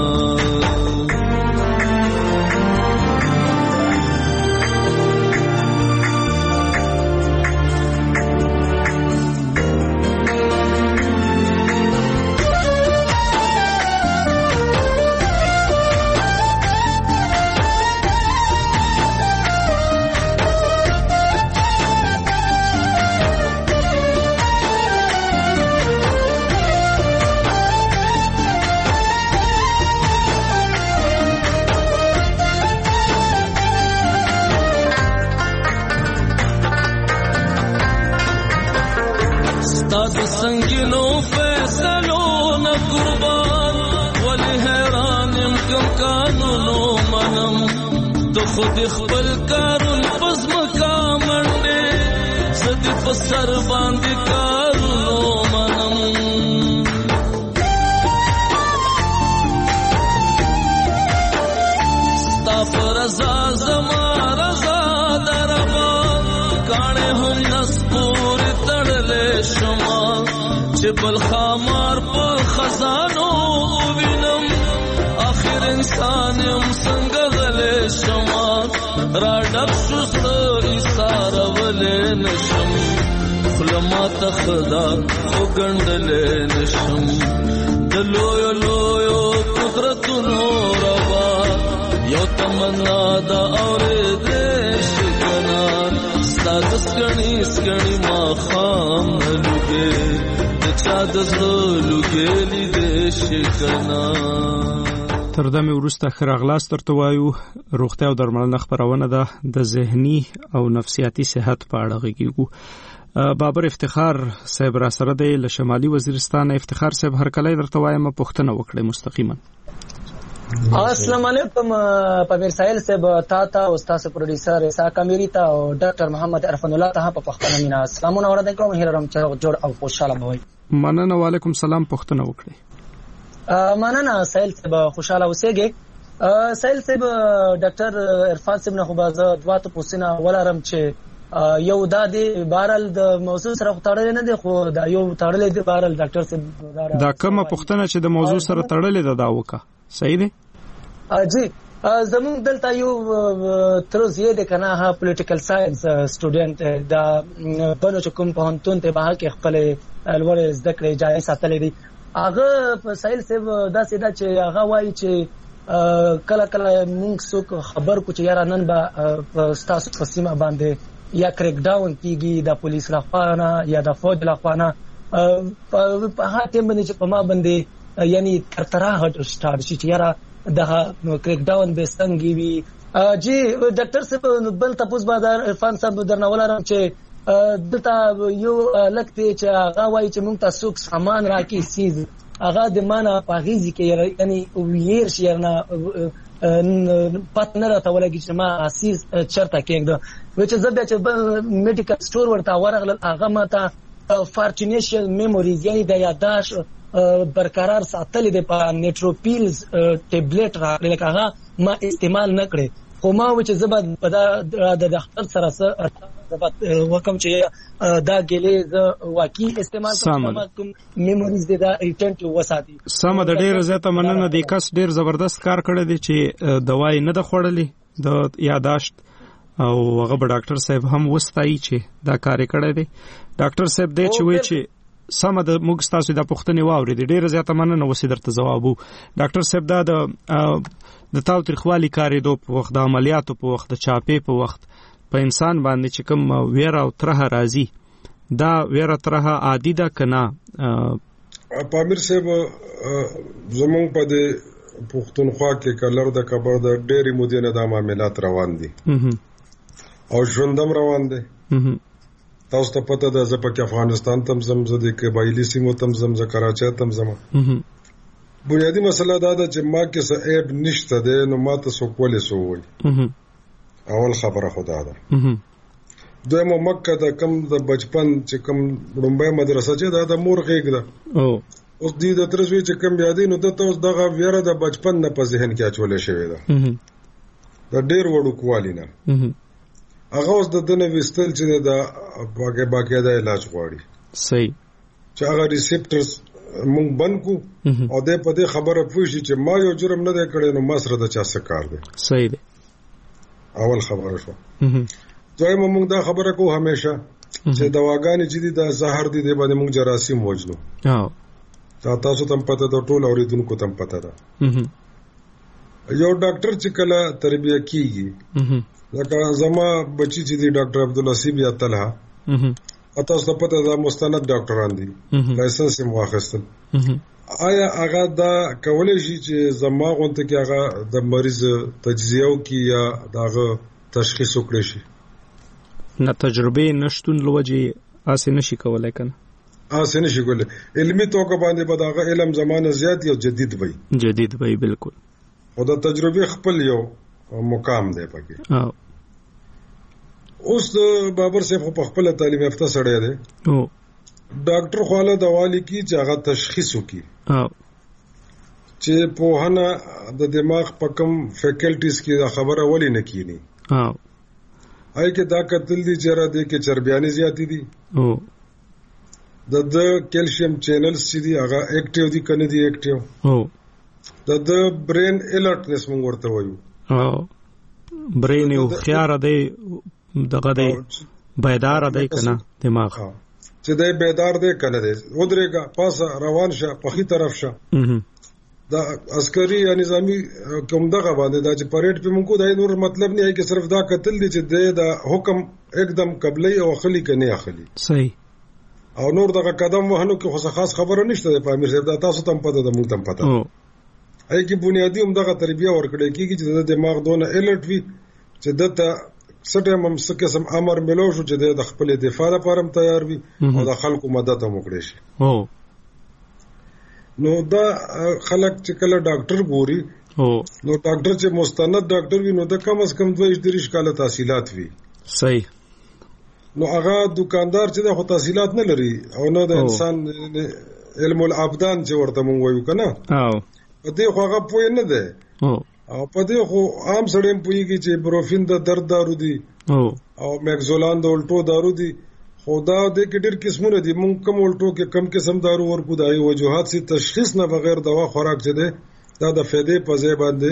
سنگینو فیصلو نا قربان ولی حیرانم کم قانونو منم تو خود خپل کارون پس مکامنده زدی پسر باندی کارونو منم ستا فرزا زما رضا دربا کانے هم نسپوری تڑلے شما بل خامار په خزانو وینم اخر انسان یم څنګه غلې شما را ډک شو سړی ساره ولې نشم خلما تخدا خو ګندلې نشم د لویو لویو قدرتونو روا یو تمنا دا اورېدې شي کنه ستا د سکڼي ما خام نه لوګې تر دمه وروسته خراغلاس ترته وایو روغتیا او درملنه خبرونه ده د ذهني او نفسیاتي صحت په اړه غږیږو بابر افتخار صاحب را سره دی له شمالي وزیرستان افتخار صاحب هر کله درته وایم پوښتنه وکړه مستقیما السلام علیکم پامیر ساحل صاحب تا او استاد پروډوسر اسحاق امیری تا او ډاکټر محمد عرفان الله ته په پښتنه مینا سلامونه اورئ کوم هیرم چې جوړ او خوشاله وي مننه وعلیکم سلام پښتنه وکړئ مننه ساحل صاحب خوشاله اوسئ ساحل صاحب ډاکټر عرفان صاحب نه خو بازه دواته پوښتنه ولرم چې یو د بارل د موضوع سره تړلې نه دی خو دا یو تړلې دی بارل ډاکټر صاحب دا کومه پوښتنه چې د موضوع سره تړلې ده دا وکړه صحیح دی جی زمون دلته یو تروزیه د کنه ها پولیټیکل ساينس سټوډنټ دا بنو چې کوم په هنتون ته به کې خپل لوړ زده کړې جای ساتلې دي هغه په سایل سیب دا سیدا چې هغه وایي چې کله کله موږ څوک خبر کو چې یاره نن به تاسو په سیمه باندې یا کریک ډاون کیږي د پولیس لخوا یا د فوج لخوا په هغه ټیم باندې چې په ما باندې یعنی ترترا هټ سٹارټ شي چې یاره د کریک ډاون به څنګه وي جی ډاکټر صاحب بل تاسو بازار عرفان صاحب درنولارم چې دلته یو لکه چې هغه وایي چې موږ تاسو سامان راکې سیز هغه د معنا پاغیزي کې یعنی ویر شي نه پات نه راته ولګي چې ما اساس چرته کېږي چې زه بیا چې میډیکل سٹور ورته ورغل هغه ماته فارچینیشن میموریز یعنی د یاداش برقرار ساتل د نیټروپیلز ټابلیټ راغلی لکه هغه ما استعمال نه کړې خو ما و چې زبر په د ډاکټر سره وکم چې دا ګلې واقعي استعمال کوم میموریز د ریټنټ وساتي سم د ډېر زیاته مننه د کس ډېر زبردست کار کړی دی چې دوايي نه د خوړلې د یاداشت او هغه ډاکټر صاحب هم وستایي چې دا کار کړی دی ډاکټر صاحب دې چې وی چې سم د موږ تاسو د پوښتنې واورېدې ډیره زیاته مننه وسې درته جواب وو ډاکټر صاحب دا د تاوتریخوالي کارېدو په وخت د عملیاتو په وخت د چاپې په وخت په انسان باندې چې کوم ویره او ترهه راځي دا ویره ترهه عادي ده کنه پامیر صاحب زمونږ په دې پښتونخوا کې کلر د کبر د ډېری مودې نه د معاملات روان دي او ژوندم روان دي تاسو ته پته ده زه په افغانستان تم زمزه د قبایلی سیمو تم زمزه کراچۍ تم زمه بنیادی مسله دا ده چې ما کې څه عیب نشته ده نو ما ته څوک ولې سو وایي اول خبره خدا ده دویمه مکه د کم د بچپن چې کم لومبۍ مدرسه چې دا د مور غېږ ده اوس دې د ترسوي چې کم یادې نو د تاسو دغه ویره د بچپن نه په ذهن کې اچولې شوې ده د ډېر وړو کوالي نه هغه اوس د دنه وستل چې د باقاعده علاج غواړي صحیح چې هغه ریسپټرز مونږ بند کو او د په دې خبره پوه شي چې ما یو جرم نه دی کړی نو ما سره د چا څه کار دی صحیح دی اول خبره شو ځای مونږ دا خبره کو همیشه چې دواګانې چې دي د زهر دي د باندې مونږ جراثیم وژنو دا تاسو ته پته ده ټول اوریدونکو ته پته ده یو ډاکټر چې کله تربیه کیږي لکه زما بچی چې دی ډاکټر عبدالنصیب یا طلحه تاسو ته پته ده مستند ډاکټران دي لایسنس یې واخیستل آیا هغه دا کولای شي چې زما غونته کې هغه د مریض تجزیه وکړي یا دغه تشخیص وکړي شي نه تجربه نشټون لوجه اسې نشي کولای کنه اسې نشي کولای علمي توګه باندې به دغه علم زمانه زیات یو جدید وي بالکل او د تجربه خپل یو مقام دی پکې اوس بابر صاحب په خپل تعلیم یافته سړی دی ډاکټر خواله دوالی کی چې هغه تشخیص وکړي چې په هنه د دماغ په کوم فیکلټیز کې دا خبره ولې نه کینی آی کې دا قتل دي چې را دي کې چربیانې زیاتې دي د کیلشیم چینلز چې دي هغه اکټیو دي کنه دي اکټیو د برین الرټنس موږ ورته وایو برین یو خيار دی دغه دی بیدار دی کنه دماغ چې دی بیدار دی کنه دی ودرېګه پاسه روان شه په خي طرف شه دا عسکري یا نظامی کوم دغه باندې دا چې پریډ په مونږ دا نور مطلب نه ہے چې صرف دا قتل دي چې دا حکم एकदम قبلي او خلی کني اخلي صحیح او نور دغه قدم وهنو کې خو خاص خبره نشته په امیر صاحب دا تاسو ته پته ده مونږ ته پته اې کې بنیادی هم دغه تربیه ورکړي کیږي چې د دماغ دونه الرټ وي چې دته سټه هم څه قسم امر ملو شو چې د خپل دفاع لپاره تیار وي او د خلکو مدد هم وکړي شي نو دا خلک چې کله ډاکټر ګوري نو ډاکټر چې مستند ډاکټر وي نو د کم از کم 2-3 کاله تحصیلات وي صحیح نو هغه دکاندار چې د تحصیلات نه لري او نو د انسان علم الابدان چې ورته مونږ وایو کنه په دې خو هغه پوه نه ده او په دې خو عام سړی پوهیږي چې بروفین د درد دارو دي او مګزولان د الټو دارو دي خدا دې کې ډېر قسمونه دي مونږ کوم الټو کې کم قسم دارو ورکو دای وجوهات سي تشخیص نه بغیر دوا خوراک چي ده دا د فائدې په ځای باندې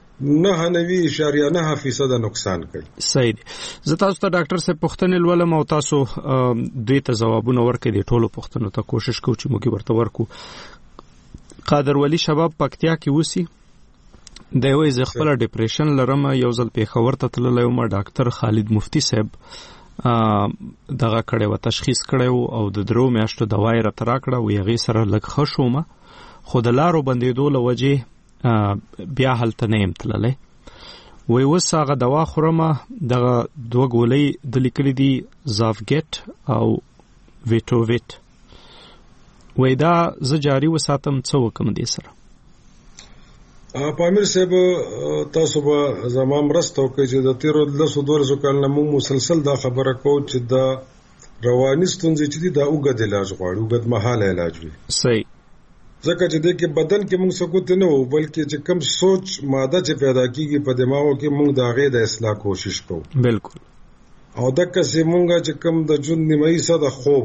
9.9% نقصان کوي صحیح زه تاسو ته ډاکټر صاحب پوښتنه لولم او تاسو دوی ته ځوابونه ورکړئ د ټولو پوښتنو ته کوشش کوو چې موږ ورته ورکو قادر ولی شباب پکتیا کې وسی د یوې ز خپل ډیپریشن لرم یو ځل پیښور ته تللی وم ډاکټر خالد مفتی صاحب دغه کړه و تشخیص کړو او د درو میاشتو دوايي را ترا کړه او یغې سره لګ خښومه خود لارو بندیدو لوجه بیا هلته نه امتللې وې وساغه دوا خورمه دغه دوه ګولې د لیکلې دي زافګټ او ویټوویټ وې دا ز جاری وساتم څو کوم دي سره پامیر صاحب تاسو به زمام رستو کې چې د 13-12 کال نه موږ مسلسل دا خبره کوو چې دا رواني ستونزې چې دا اوږد علاج غواړي اوږد مهاله علاج وي صحیح ځکه چې د کې بدن کې موږ سکوت نه وو بلکې چې کم سوچ ماده چې پیدا کیږي په دماغو کې موږ دا غي د اصلاح کوشش کوو بالکل او دغه چې موږ چې کم د جون نیمایي سره خوب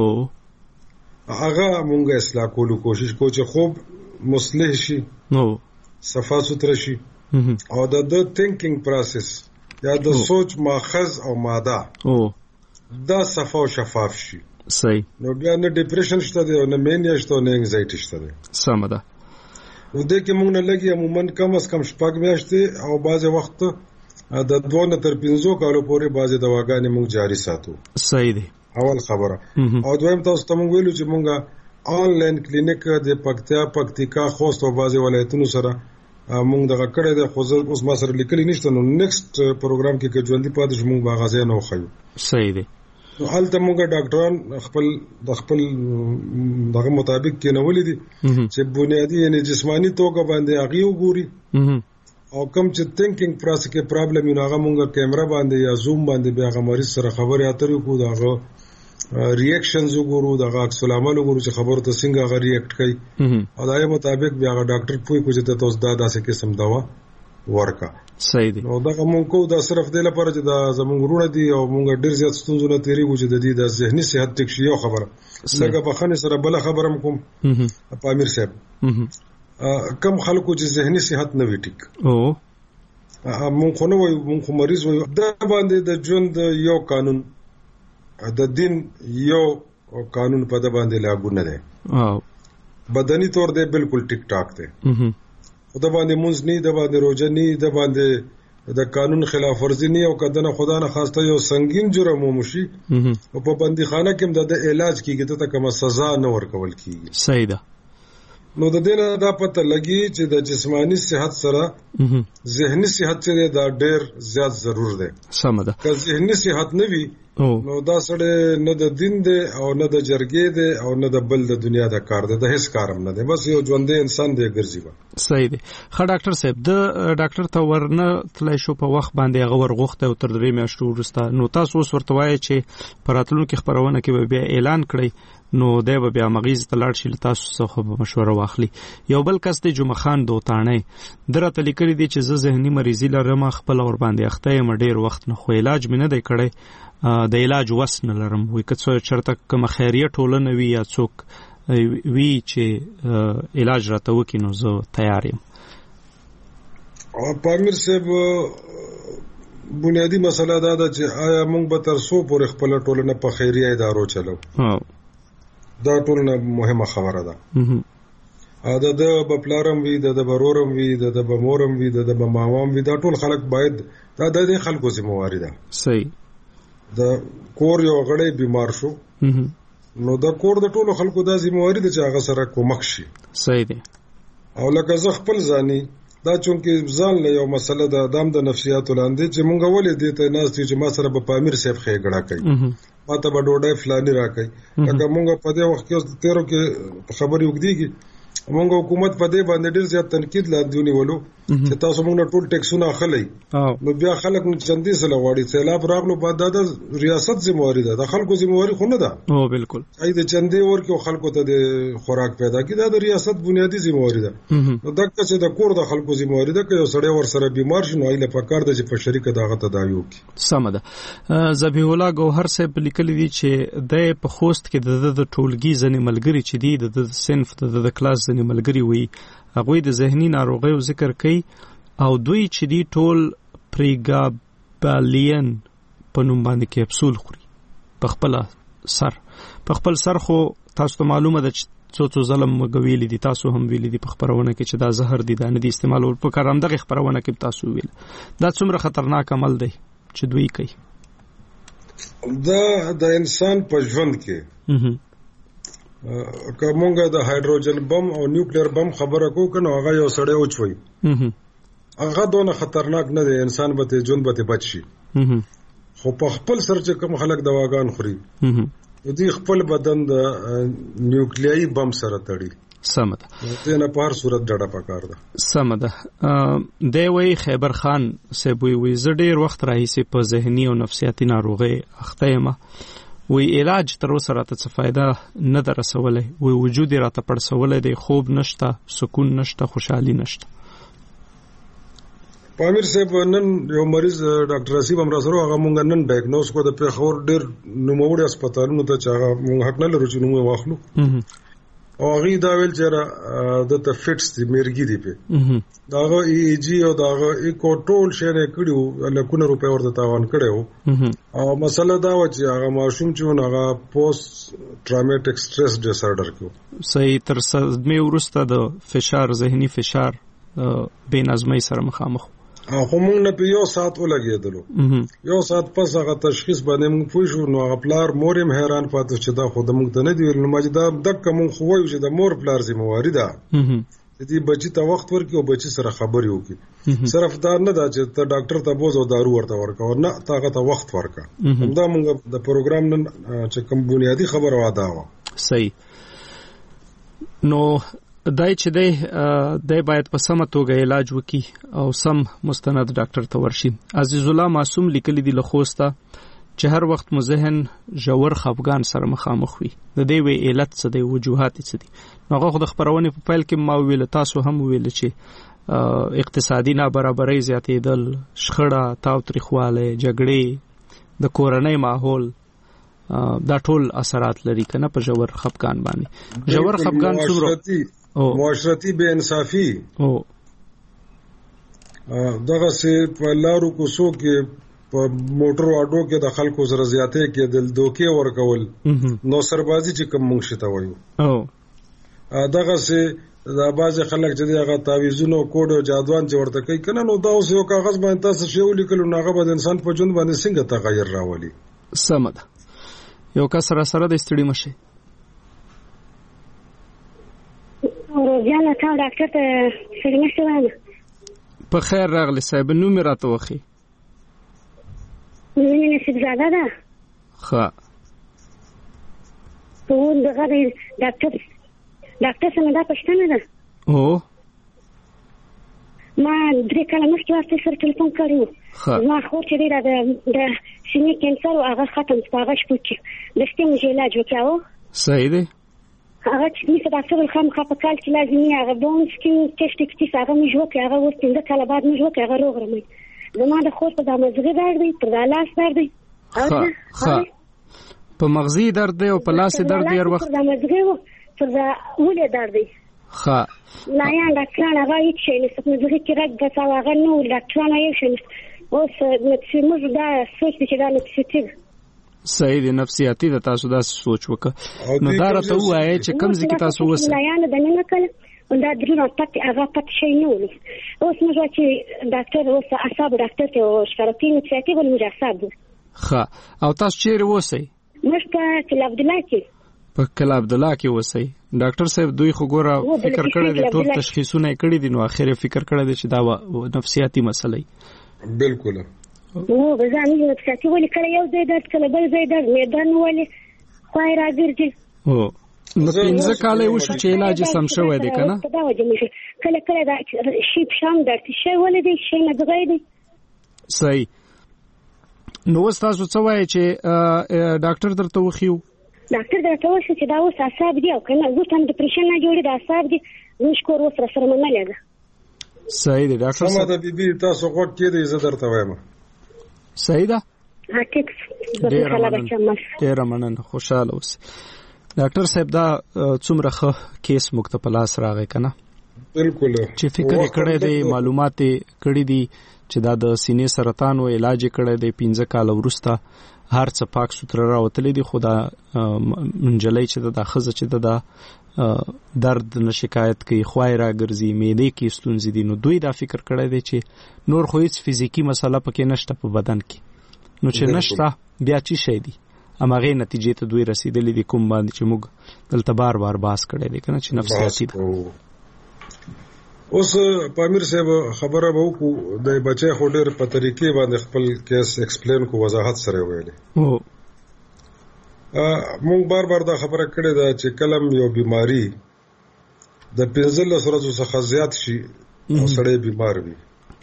هغه موږ اصلاح کولو کوشش کوو چې خوب مصلح شي صفا سوتره شي او د تھینکینګ پروسس یا د سوچ ماخذ او ماده دا صفا او شفاف شي صحیح. نو بیا نه ډیپریشن شته دی او نه مینیا شته نه انگزایټی شته دی. سم ده. نو دې کې موږ نه لګي عموما کم از کم 6 میاشتې او بعض وخت د 2 نه تر 5 کالو پورې بعض دواګانې موږ جاری ساتو. صحیح دی. اول خبره. او دویم تاسو ته موږ ویلو چې موږ آنلاین کلینیک د پکتیکا خوست او بعض ولایتونو سره موږ دغه کړه د خو اوس ما سره لیکلي نشته. نو نیکسټ پروګرام کې کې ژوندۍ پاتې شو موږ باغازه نه وخیو. صحیح دی. نو هلته موږ ډاکټران خپل دغه مطابق کې نه ولیدي چې بنیادی یعنی جسمانی توګه باندې هغه وګوري او کوم چې تھینکینګ پروسس کې پرابلم یو هغه موږ کیمرا باندې یا زوم باندې بیا هغه مریض سره خبرې اترې کوو دغه ریاکشنز وګورو دغه عکس العمل وګورو چې خبره ته څنګه هغه ریاکټ کوي او دغه مطابق بیا هغه ډاکټر پوي کوي چې تاسو داسې قسم دوا ورکا. صحیح دی. نو دغه مونږ کو دا صرف د لپاره چې دا زمونږ ورونه دي او مونږ ډیر زیات ستونزې نه تیریږو چې د دې د ذهني صحت ټیک شي. یو خبره لکه په خنه سره بل خبره کوم په امیر صاحب کم خلکو چې ذهني صحت نه وي ټیک او مونږ خو نه وایو مونږ مریض وایو دا باندې د ژوند یو قانون د دین یو قانون په د باندې لاګو نه دی. بدني تور دی بالکل ټیک ټاک دی. د باندې مونږ نه د باندې روزه نه د باندې د قانون خلاف ورزي نه او کدنه خدا نه خواسته یو سنگین جرم ومشي او په بندیخانه کې د علاج کیږي ته کومه سزا نه ورکول کیږي. صحیح ده. نو د دې نه دا پته لګي چې د جسمانی صحت سره ذهني صحت چې دا ډېر زیات ضرور دی. سم ده. که ذهني صحت نه وي نو دا سړی نه د دین دی او نه د جرګې دی او نه د بل د دنیا د کار دی د هیڅ کارم نه دی بس یو ژوندی انسان دی ګرځي. صحیح دی. ښه ډاکټر صاحب د ډاکټر ته ورنه تلای شو په وخت باندې هغه ورغوخته او تر 3 میاشتو وروسته نو تاسو اوس ورته وایي چې په راتلونکي خبرونه کې بیا اعلان کړئ نو دی به بیا مغیز ته لاړ شي تاسو څخه مشوره واخلي. یو بل کس دی جمعه خان دوتانه درته لیکلي دي چې زه ذهني مریضي لرم خپل اور باندې اخته یم ډیر وخت نه خو علاج مې نه دی کړی د علاج وس نه لرم وای که څو چرته کوم خیریه ټولنه وی یا څوک وی چې علاج راته وکړي نو زه تیار یم. پامیر صاحب بنیادی مسله دا ده چې آیا موږ به تر څو پورې خپل ټولنه په خیریه ادارو چلو دا ټولنه مهمه خبره ده. د بپلارم وی د برورم وی د بمورم وی د بماوام وی دا ټول خلک باید دا د خلکو ذمہواری ده. صحیح. د کور یو غړی بیمار شو نو د کور د ټولو خلکو دا ذمہواری ده چې هغه سره کومک شي. صحیح دی. او لکه زه خپل ځاني دا چونکه ځان له یو مسله د ادم د نفسیات ولاندې چې مونږ ولې دې ته ناس چې ما سره په پامیر صاحب خېګړه کوي ما ته به ډوډۍ فلاني راکړي لکه مونږ په دې وخت کې تیرو کې خبرې وکړي مونږ حکومت په دې باندې ډېر زیات تنقید لاندې ونیولو چې تاسو مونږ ټول ټیکسونه اخلي نو بیا خلک نو چندي سره واړي سیلاب راغلو بعد دا ریاست ذمہواری ده د خلکو ذمہواری خو نه ده. او بالکل ای د چندي ورکو خلکو ته د خوراک پیدا کی دا د ریاست بنیادی ذمہواری ده. نو دغه چې د کور د خلکو ذمہواری ده که یو سړی ور سره بیمار شي نو ایله پکار ده چې په شریک دغه تداوی وکړي. سم ده. ذبیح الله گوهر صاحب لیکلی دي چې د په خوست کې د ټولګي ځنې ملګری چې دي د صنف د کلاس ځنې ملګری وي هغه د ذهني ناروغیو ذکر کوي او دوی چې دی ټول پریګابالین په نوم باندې کپسول خوري په خپل سر خو تاسو ته معلومه ده چې څو ظلم ویلي دي تاسو هم ویلي دي په خبرونه کې چې دا زهر دي دا نه دي استعمالول په کار هم دغه خبرونه کې تاسو ویل دا څومره خطرناک عمل دی چې دوی کوي دا د انسان په ژوند کې کومه د هایدروجن بم او نیوکلیر بم خبره کو کنه هغه یو سړی اوچوي هغه دونه خطرناک نه دی انسان به ته جون به ته بچ شي خو په خپل سر چې کوم خلک دواګان خوري دوی خپل بدن د نیوکلیایي بم سره تړي. سم ده. دې نه په هر صورت ډډه پکار ده. سم ده. دی وی خیبر خان سیبوی وی زه ډیر وخت راهیسې په ذهني او نفسیاتي ناروغي اخته یم وی علاج تر اوسه راته څه فایده نه درسولی وی وجود راته پړسولی دی خوب نشته سکون نشته خوشحالي نشته. پامیر صاحب نن یو مریض ډاکټر رسیب هم را سره هغه مونږ نن ډایګنوز کو د پیښور ډېر نوموړي هسپتالونو ته چې هغه مونږ حق نه لرو چې نوم واخلو او هغه دا ویل چې د ته فټس دی مرګي دی په داغه ای جی او داغه ایکو ټول شنه کړیو لکونه روپے ورته تاوان کړو او مسله دا و چې هغه ماشوم چې هغه پوست ټراوماټیک سټرس ډیس آرډر کو صحیح تر صدمه ورسته د فشار ذهني فشار بے نظمۍ سره مخامخ خو موږ نه په یو ساعت ولګېدلو یو ساعت پس هغه تشخیص باندې موږ پوه شو نو هغه پلار مور هم حیران پاتې چې دا خو د موږ ته نه دی ویل نو ماجه دا دک موږ خو وایو چې د مور پلار ذمہواری ده دې بچی ته وخت ورکړي او بچی سره خبرې وکړي صرف دا نه دا چې ته ډاکټر ته بوز او دارو ورته ورکو نه تاغه ته وخت ورکا دا موږ د پروګرام نن چې کوم بنیادی خبره واده و صحیح نو دای چې دی باید په سمه توګه علاج وکړي او سم مستند ډاکټر ته ورشي. عزیز الله معصوم لیکلی دی لخوسته چې هر وخت مو ذهن ژور خفګان سره مخامخ وي د دې وی علت څه دی وجوهات څه دي. نو هغه د خبرونې په پیل کې ما ویل تاسو هم ویل چې اقتصادي نابرابرۍ زیاتېدل شخړه تاوتریخواله جګړې د کورنۍ ماحول دا ټول اثرات لري کنه په ژور خفګان باندې. ژور خفګان څومره معاشرتی بے انصافی دغه سه په لارو کوڅو کې په موټر واډو کې د خلکو سره زیاتې کې دل دوکې ورکول نو سربازي چې کوم مونږ شته وایو دغه سه دا باز خلک چې هغه تعویذونو کوډ او جادوان چې ورته کوي کنه نو دا اوس یو کاغذ باندې تاسو شی ولیکلو ناغه باندې انسان په ژوند باندې څنګه تغیر راولي. سمد یو کس سره د استړي مشه روزانه تا ډاکټر ته سړی شوم په خیر راغلی صاحب نو مې راته وخی مې نصیب زاده ده ښه ته دغه ډاکټر څنګه دا پښتنه ده او ما 3 کاله مخکې ورته سره ټلیفون کړو ما خو چې دی د سینې کینسر او هغه ختم هغه شپږ د ستیم علاج وکاو صحیح دی هغه چې مثل ډاکټر الخام خپل کال چې لازمي هغه بونس کې ټیسټ کې هغه مې جوړ کړ هغه ورته د کال بعد مې جوړ کړ هغه روغ رمي زما د خور په د مزغه درد دی پر د لاس درد دی په مغزي درد دی او په لاس درد دی هر وخت د مزغه پر د ولې درد دی لا یا ډاکټر هغه هیڅ شي نه څه مزغه کې راګه تا هغه نو ډاکټر نه یې شي اوس چې موږ دا سوچ چې دا نفسیتي صحیح دی نفسیاتی د تاسو دا سوچ وکړه نو دا راته وایي چې کوم ځکه تاسو وسه لا یا د نه کله دا درنه پټ هغه پټ شي نه ولې اوس موږ چې ډاکټر اوس اعصاب ډاکټر ته شکرتي نفسیاتی ولې اعصاب ښه او تاسو چیرې وسه موږ په کلاب عبدالله کې په کلاب عبدالله کې وسه ډاکټر صاحب دوی خو ګوره فکر کړی دی ټول تشخیصونه کړی دي نو اخر فکر کړی دی چې دا نفسیاتی مسله بالکل نو بزانه یو څه ولې کله یو ځای درد کله بل ځای درد میدان ولې خوای راګرځي او نو پنځه کاله وشو چې علاج سم شوی دی کنه دا وجه کله کله دا شي شام درد شي ولې دی شي نه دغې دی صحیح نو تاسو څه وایي چې ډاکټر درته وخیو ډاکټر درته وایي چې دا اوس اعصاب دی او کنه زه تم ډیپریشن نه جوړی د اعصاب دی مشکور وسره سره نه لګا صحیح دی ډاکټر سم ده بیبي تاسو غوږ کې دی زه درته وایم صحیح ده ډېر مننه خوشاله اوسئ ډاکټر صاحب دا څومره ښه کیس موږ ته په لاس راغی کنه بالکل چې فکر کړی دی معلومات کړی دي چې دا د سینې سرطان او علاج کړی دی 15 کال وروسته هر څه پاک ستر راوتلی دی خو دا منجلۍ چې دا خزه چې دا درد نه شکایت کوي خوای راګرځي معدې کې ستونزې دي نو دوی دا فکر کړی دی چې نور خو هیڅ فزیکی مسله پکې نشته په بدن کې نو چې نشته بیا چی شي دي اماغه نتیجې ته دوی رسیدلې دي کوم باندې چې موږ دلته بار بار باس کړی دی کنه چې نفسیاتي ده اوس پامیر صاحب خبره به وکړو د بچي خو ډېر په طریقې باندې خپل کیس ایکسپلین کو وضاحت سره ویلې مونږ بار بار دا خبره کړې ده چې کلم یو بیماری د 15 ورځې څخه زیات شي او سړی بیمار وي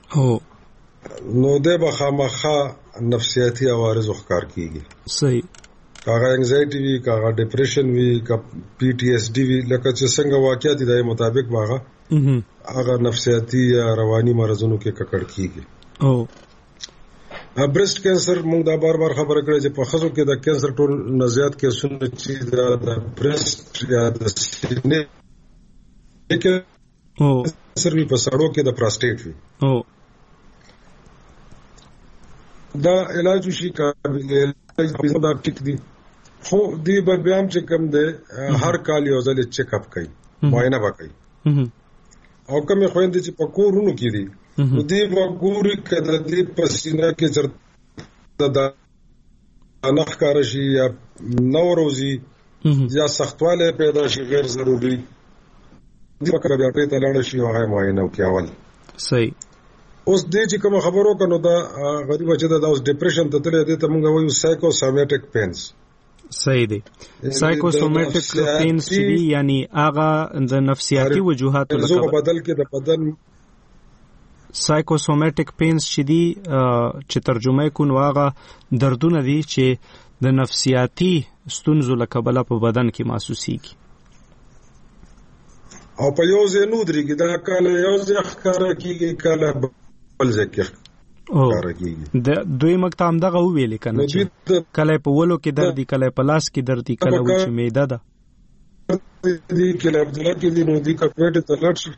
نو د بخامخه نفسیاتي عوارض ښکار کیږي صحیح کاغه انزایټي وی کاغه ډیپریشن وی کا پی ټی ایس ډی وی لکه چې څنګه واقعیت دی مطابق واغه هغه نفسیاتي یا رواني مرزونو کې ککړ کیږي برست کینسر موږ دا بار بار خبره کړې چې په خزو کې د کینسر ټول نه زیات کیسونه چې د برست یا د سینې کینسر وي په سړو کې د پراسټیټ وي دا علاج شي کابل دا ټیک دي خو دی به بیا هم چې کوم دی هر کال یو ځل چیک اپ کوي معاینه وکړي او کوم خويندې چې په کورونو کې دي دوی وګوري کله دې پسینه کې چرته د انخ کار شي یا نوروزي یا سختواله پیدا شي غیر ضروري دې وکړه بیا ته لاړ شي او هغه معاینه وکړي اول صحیح اوس دې چې کوم خبرو کنو دا غریب چې دا اوس ډیپریشن ته تللی دی ته موږ وایو سایکوسوماتیک پینز صحیح دی سایکوسوماتیک پینز چې دی یعنی هغه د نفسیاتي وجوهاتو لپاره بدل کې د بدن سایکوسوماتیک پینز چې دی چې ترجمه کو نو هغه دردونه دي چې د نفسیاتي ستونزو له کبله په بدن کې محسوسيږي او په یو ځای نو درېږي دا کله یو ځای ښکاره کېږي کله بل ځای کې ښکاره کېږي د دوی مکتام دغه وویلې کنه چې کله په ولو کې درد دي کله په لاس کې درد دي کله چې معده ده دي کله عبدالله کې دي نو دي کپېټ ته لاړ شي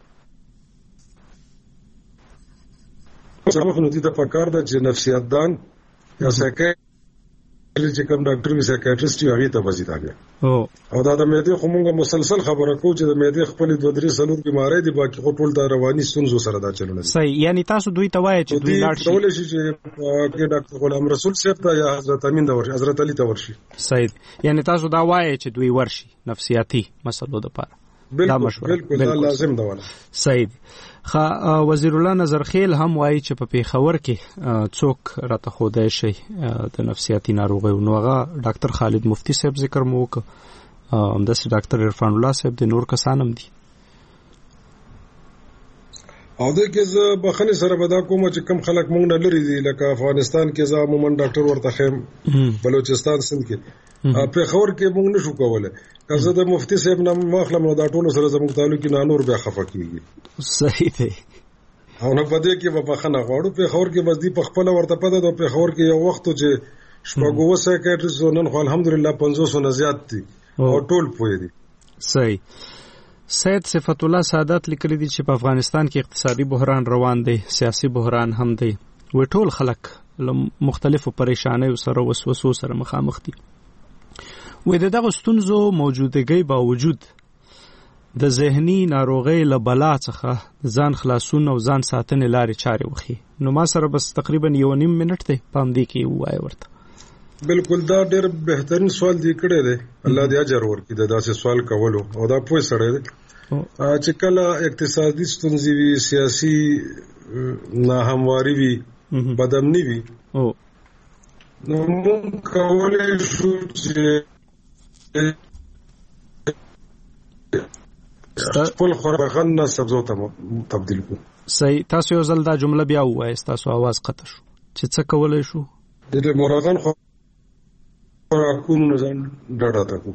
څنګه نو دي د پکار د چې نفسیات دان یا سایکیاتریست چې کوم ډاکټر وي سایکیاتریست یې هغه ته وځي دا او دا د معدې خو موږ مسلسل خبره کوو چې د معدې خپل 2-3 سلور بیماری دي باقي خو ټول د رواني ستونزو سره دا چلونه دي صحیح یعنی تاسو دوی ته وایي چې دوی لاړ شي ټول شي چې ډاکټر غلام رسول صاحب ته یا حضرت امین دا ورشي حضرت علي ته ورشي صحیح یعنی تاسو دا وایي چې دوی ورشي نفسیاتي مسلو لپاره دا مشوره بالکل لازم ده ولا صحیح وزیر الله نظرخیل هم وایي چې په پیښور کې څوک راته خودای شي د نفسیاتي ناروغیو نو هغه ډاکټر خالد مفتی صاحب ذکر مو وکړ همداسې ډاکټر عرفان الله صاحب د نور کسان هم دي او د کې زه بخنه سره ودا کوم چې کم خلک مونږ نه لري دي لکه افغانستان کې زه عموما ډاکټر ورته خیم بلوچستان سند کې په خور کې مونږ نشو کولای کله د مفتی صاحب نام واخلم نو دا ټول سره زموږ تعلق نه نور بیا خفه کیږي صحیح دی او نه پدې کې په بخنه غواړو په خور کې بس دی په خپل ورته پده د په خور کې یو وخت چې شپږو سایکیاتریست نن خو الحمدلله 500 نه زیات دي او ټول پوي دي صحیح سید صفت الله سعادت لیکلي دي چې په افغانستان کې اقتصادي بحران روان دی سیاسي بحران هم دی و ټول خلک له مختلفو پریشانیو سره وسوسو سره مخامخ دي و دغه ستونزو موجودګۍ باوجود د ذهني ناروغۍ له بلا څخه ځان خلاصون او ځان ساتنې لارې چارې وخی نو ما سره بس تقریبا 1.5 منټ دی پام دی کې وای ورته بالکل دا ډېر بهترین سوال دی کړی دی الله دې اجر ورکړي دا داسې سوال کولو او دا پوه سره دی چې کله اقتصادي ستونزې وي سیاسي ناهمواري وي بدامني وي نو موږ کولای شو چې خپل خوراکان نه سبزو ته تبدیل کړو صحیح تاسو یو ځل دا جمله بیا وایي تاسو आवाज قطع شو چې څه کولای شو د مرغان خوراکونو نه ځان ډاډه تکو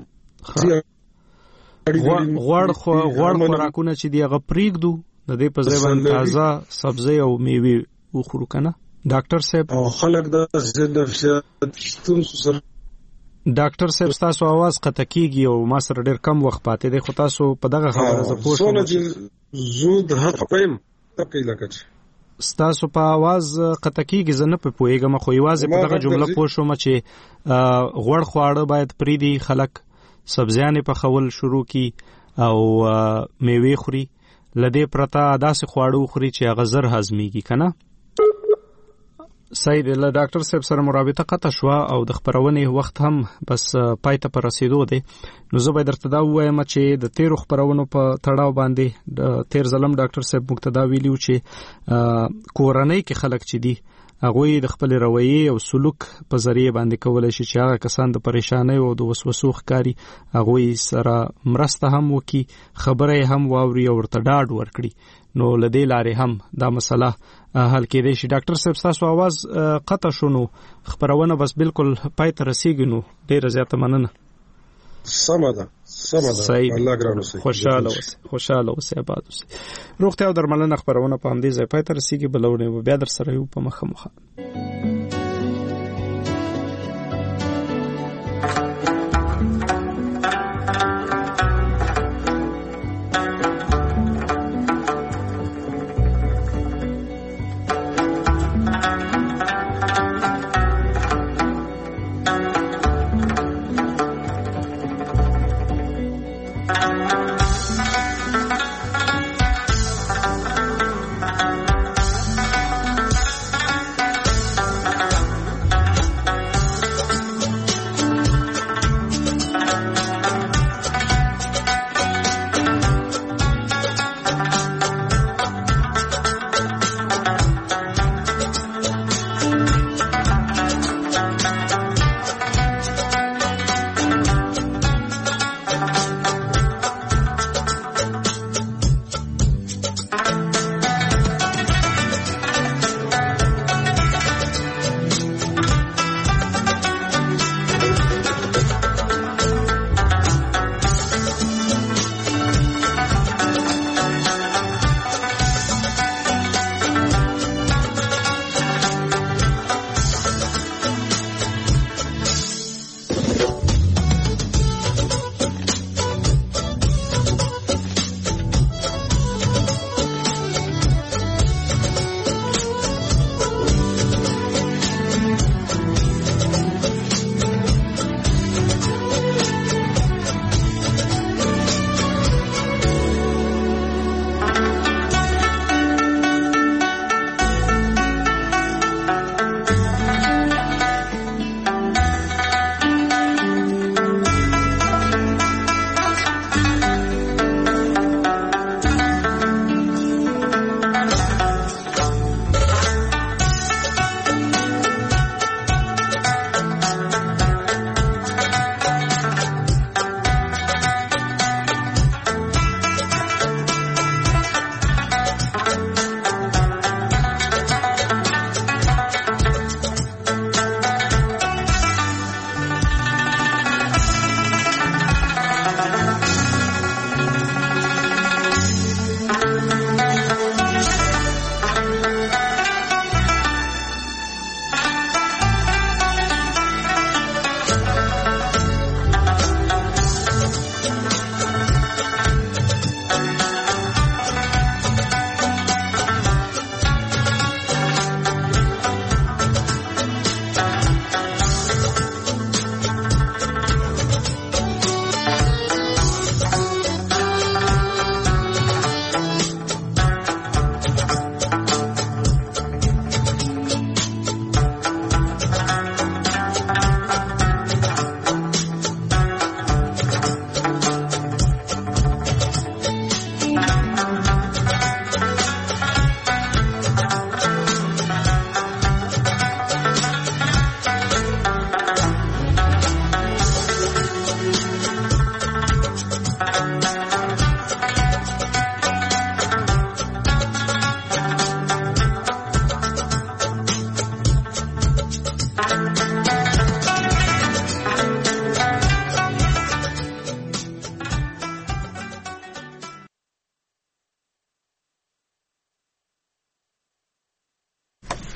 غوړ خوراکونه چې دی هغه پریږدو د دې په ځای باندې تازه سبزی او میوه وخورو کنه ډاکټر صاحب او خلک د نفسیات ستونزو سره ډاکټر صاحب تاسو आवाज قطع کیږي او ما سره ډېر کم وخت پاتې دی خو تاسو په دغه خبره زه پوه شوم چې زود حق پېم تکي لکه تاسو په आवाज قطع کیږي زه نه پوهیږم خو یوازې په دغه جمله پوه شوم چې غوړ خواړه باید پریدي خلک سبزیانې په خول شروع کی او میوه خوري لدې پرتا داسې خواړه خوري چې هغه زر هضميږي کنه صحیح دی ډاکټر صاحب سره مرابطه قطع شو او د خبرونې وخت هم بس پای ته پر رسیدو دی نو زه به درته دا وایم چې د 13 خبرونو په تړاو باندې د 13 ظلم ډاکټر صاحب مقتدا ویلیو چې کورنۍ کې خلک چې دي هغه د خپل رویه او سلوک په ذریعہ باندې کولای شي چې هغه کسان د پریشانۍ او د وسوسو ښکاری هغه سره مرسته هم وکي خبره هم واوري او ورته ډاډ ورکړي نو لدې لارې هم دا مسله حل کېدای شي ډاکټر صاحب تاسو आवाज قطع شونو خبرونه بس بالکل پای ته رسیږي نو ډیره زیاته مننه سمه ده الله ګرانو سي خوشاله اوسه آباد اوسه روغتیا او درملنه خبرونه په همدې ځای پای ته رسیږي بلونه بیا در سره یو په مخه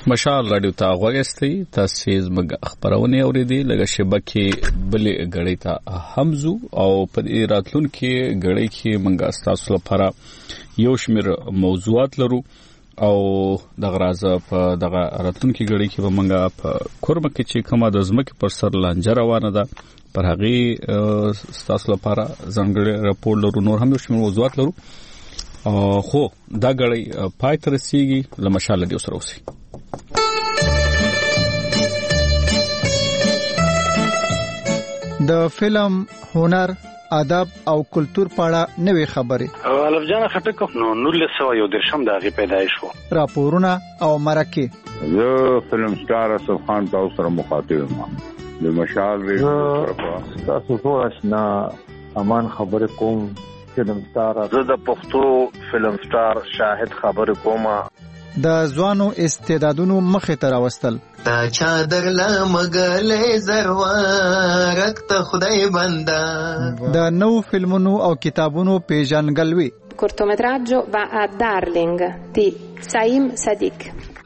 مشال رادیو ته غوښتي تاسو زموږ خبرونه اوریدي لکه شبکه بلې غړې ته همزو او په راتلونکو غړې کې منګه تاسو لپاره یو شمېر موضوعات لرو او دغه راز په دغه راتلونکو غړې کې به منګه په کورمه کې چې کومه د زمکه پر سر لانجه روانه ده پر هغه تاسو لپاره ځانګړي راپور لرو نور هم یو شمېر موضوعات لرو خو دا غړې پای تر رسیدي لمشال دی سره اوسي د فلم هنر ادب او کلچر په اړه نوې خبرې الف جان خټک نو 1913 د هغه پیدایش وو راپورونه او مرکه زه فلم سٹار اسف خان تاسو سره مخاطب یم د مشال ریډیو تاسو ټول آشنا امان خبرې کوم فلم سٹار زه د پښتو فلم سٹار شاهد خبرې کوم د ځوانو استعدادونو مخه ته راوستل تا چادر لمغلې زروارک ته خدای بندا د نو فلمونو او کتابونو پیژنګلوي cortometraggio va a Darling di Saim Sadiq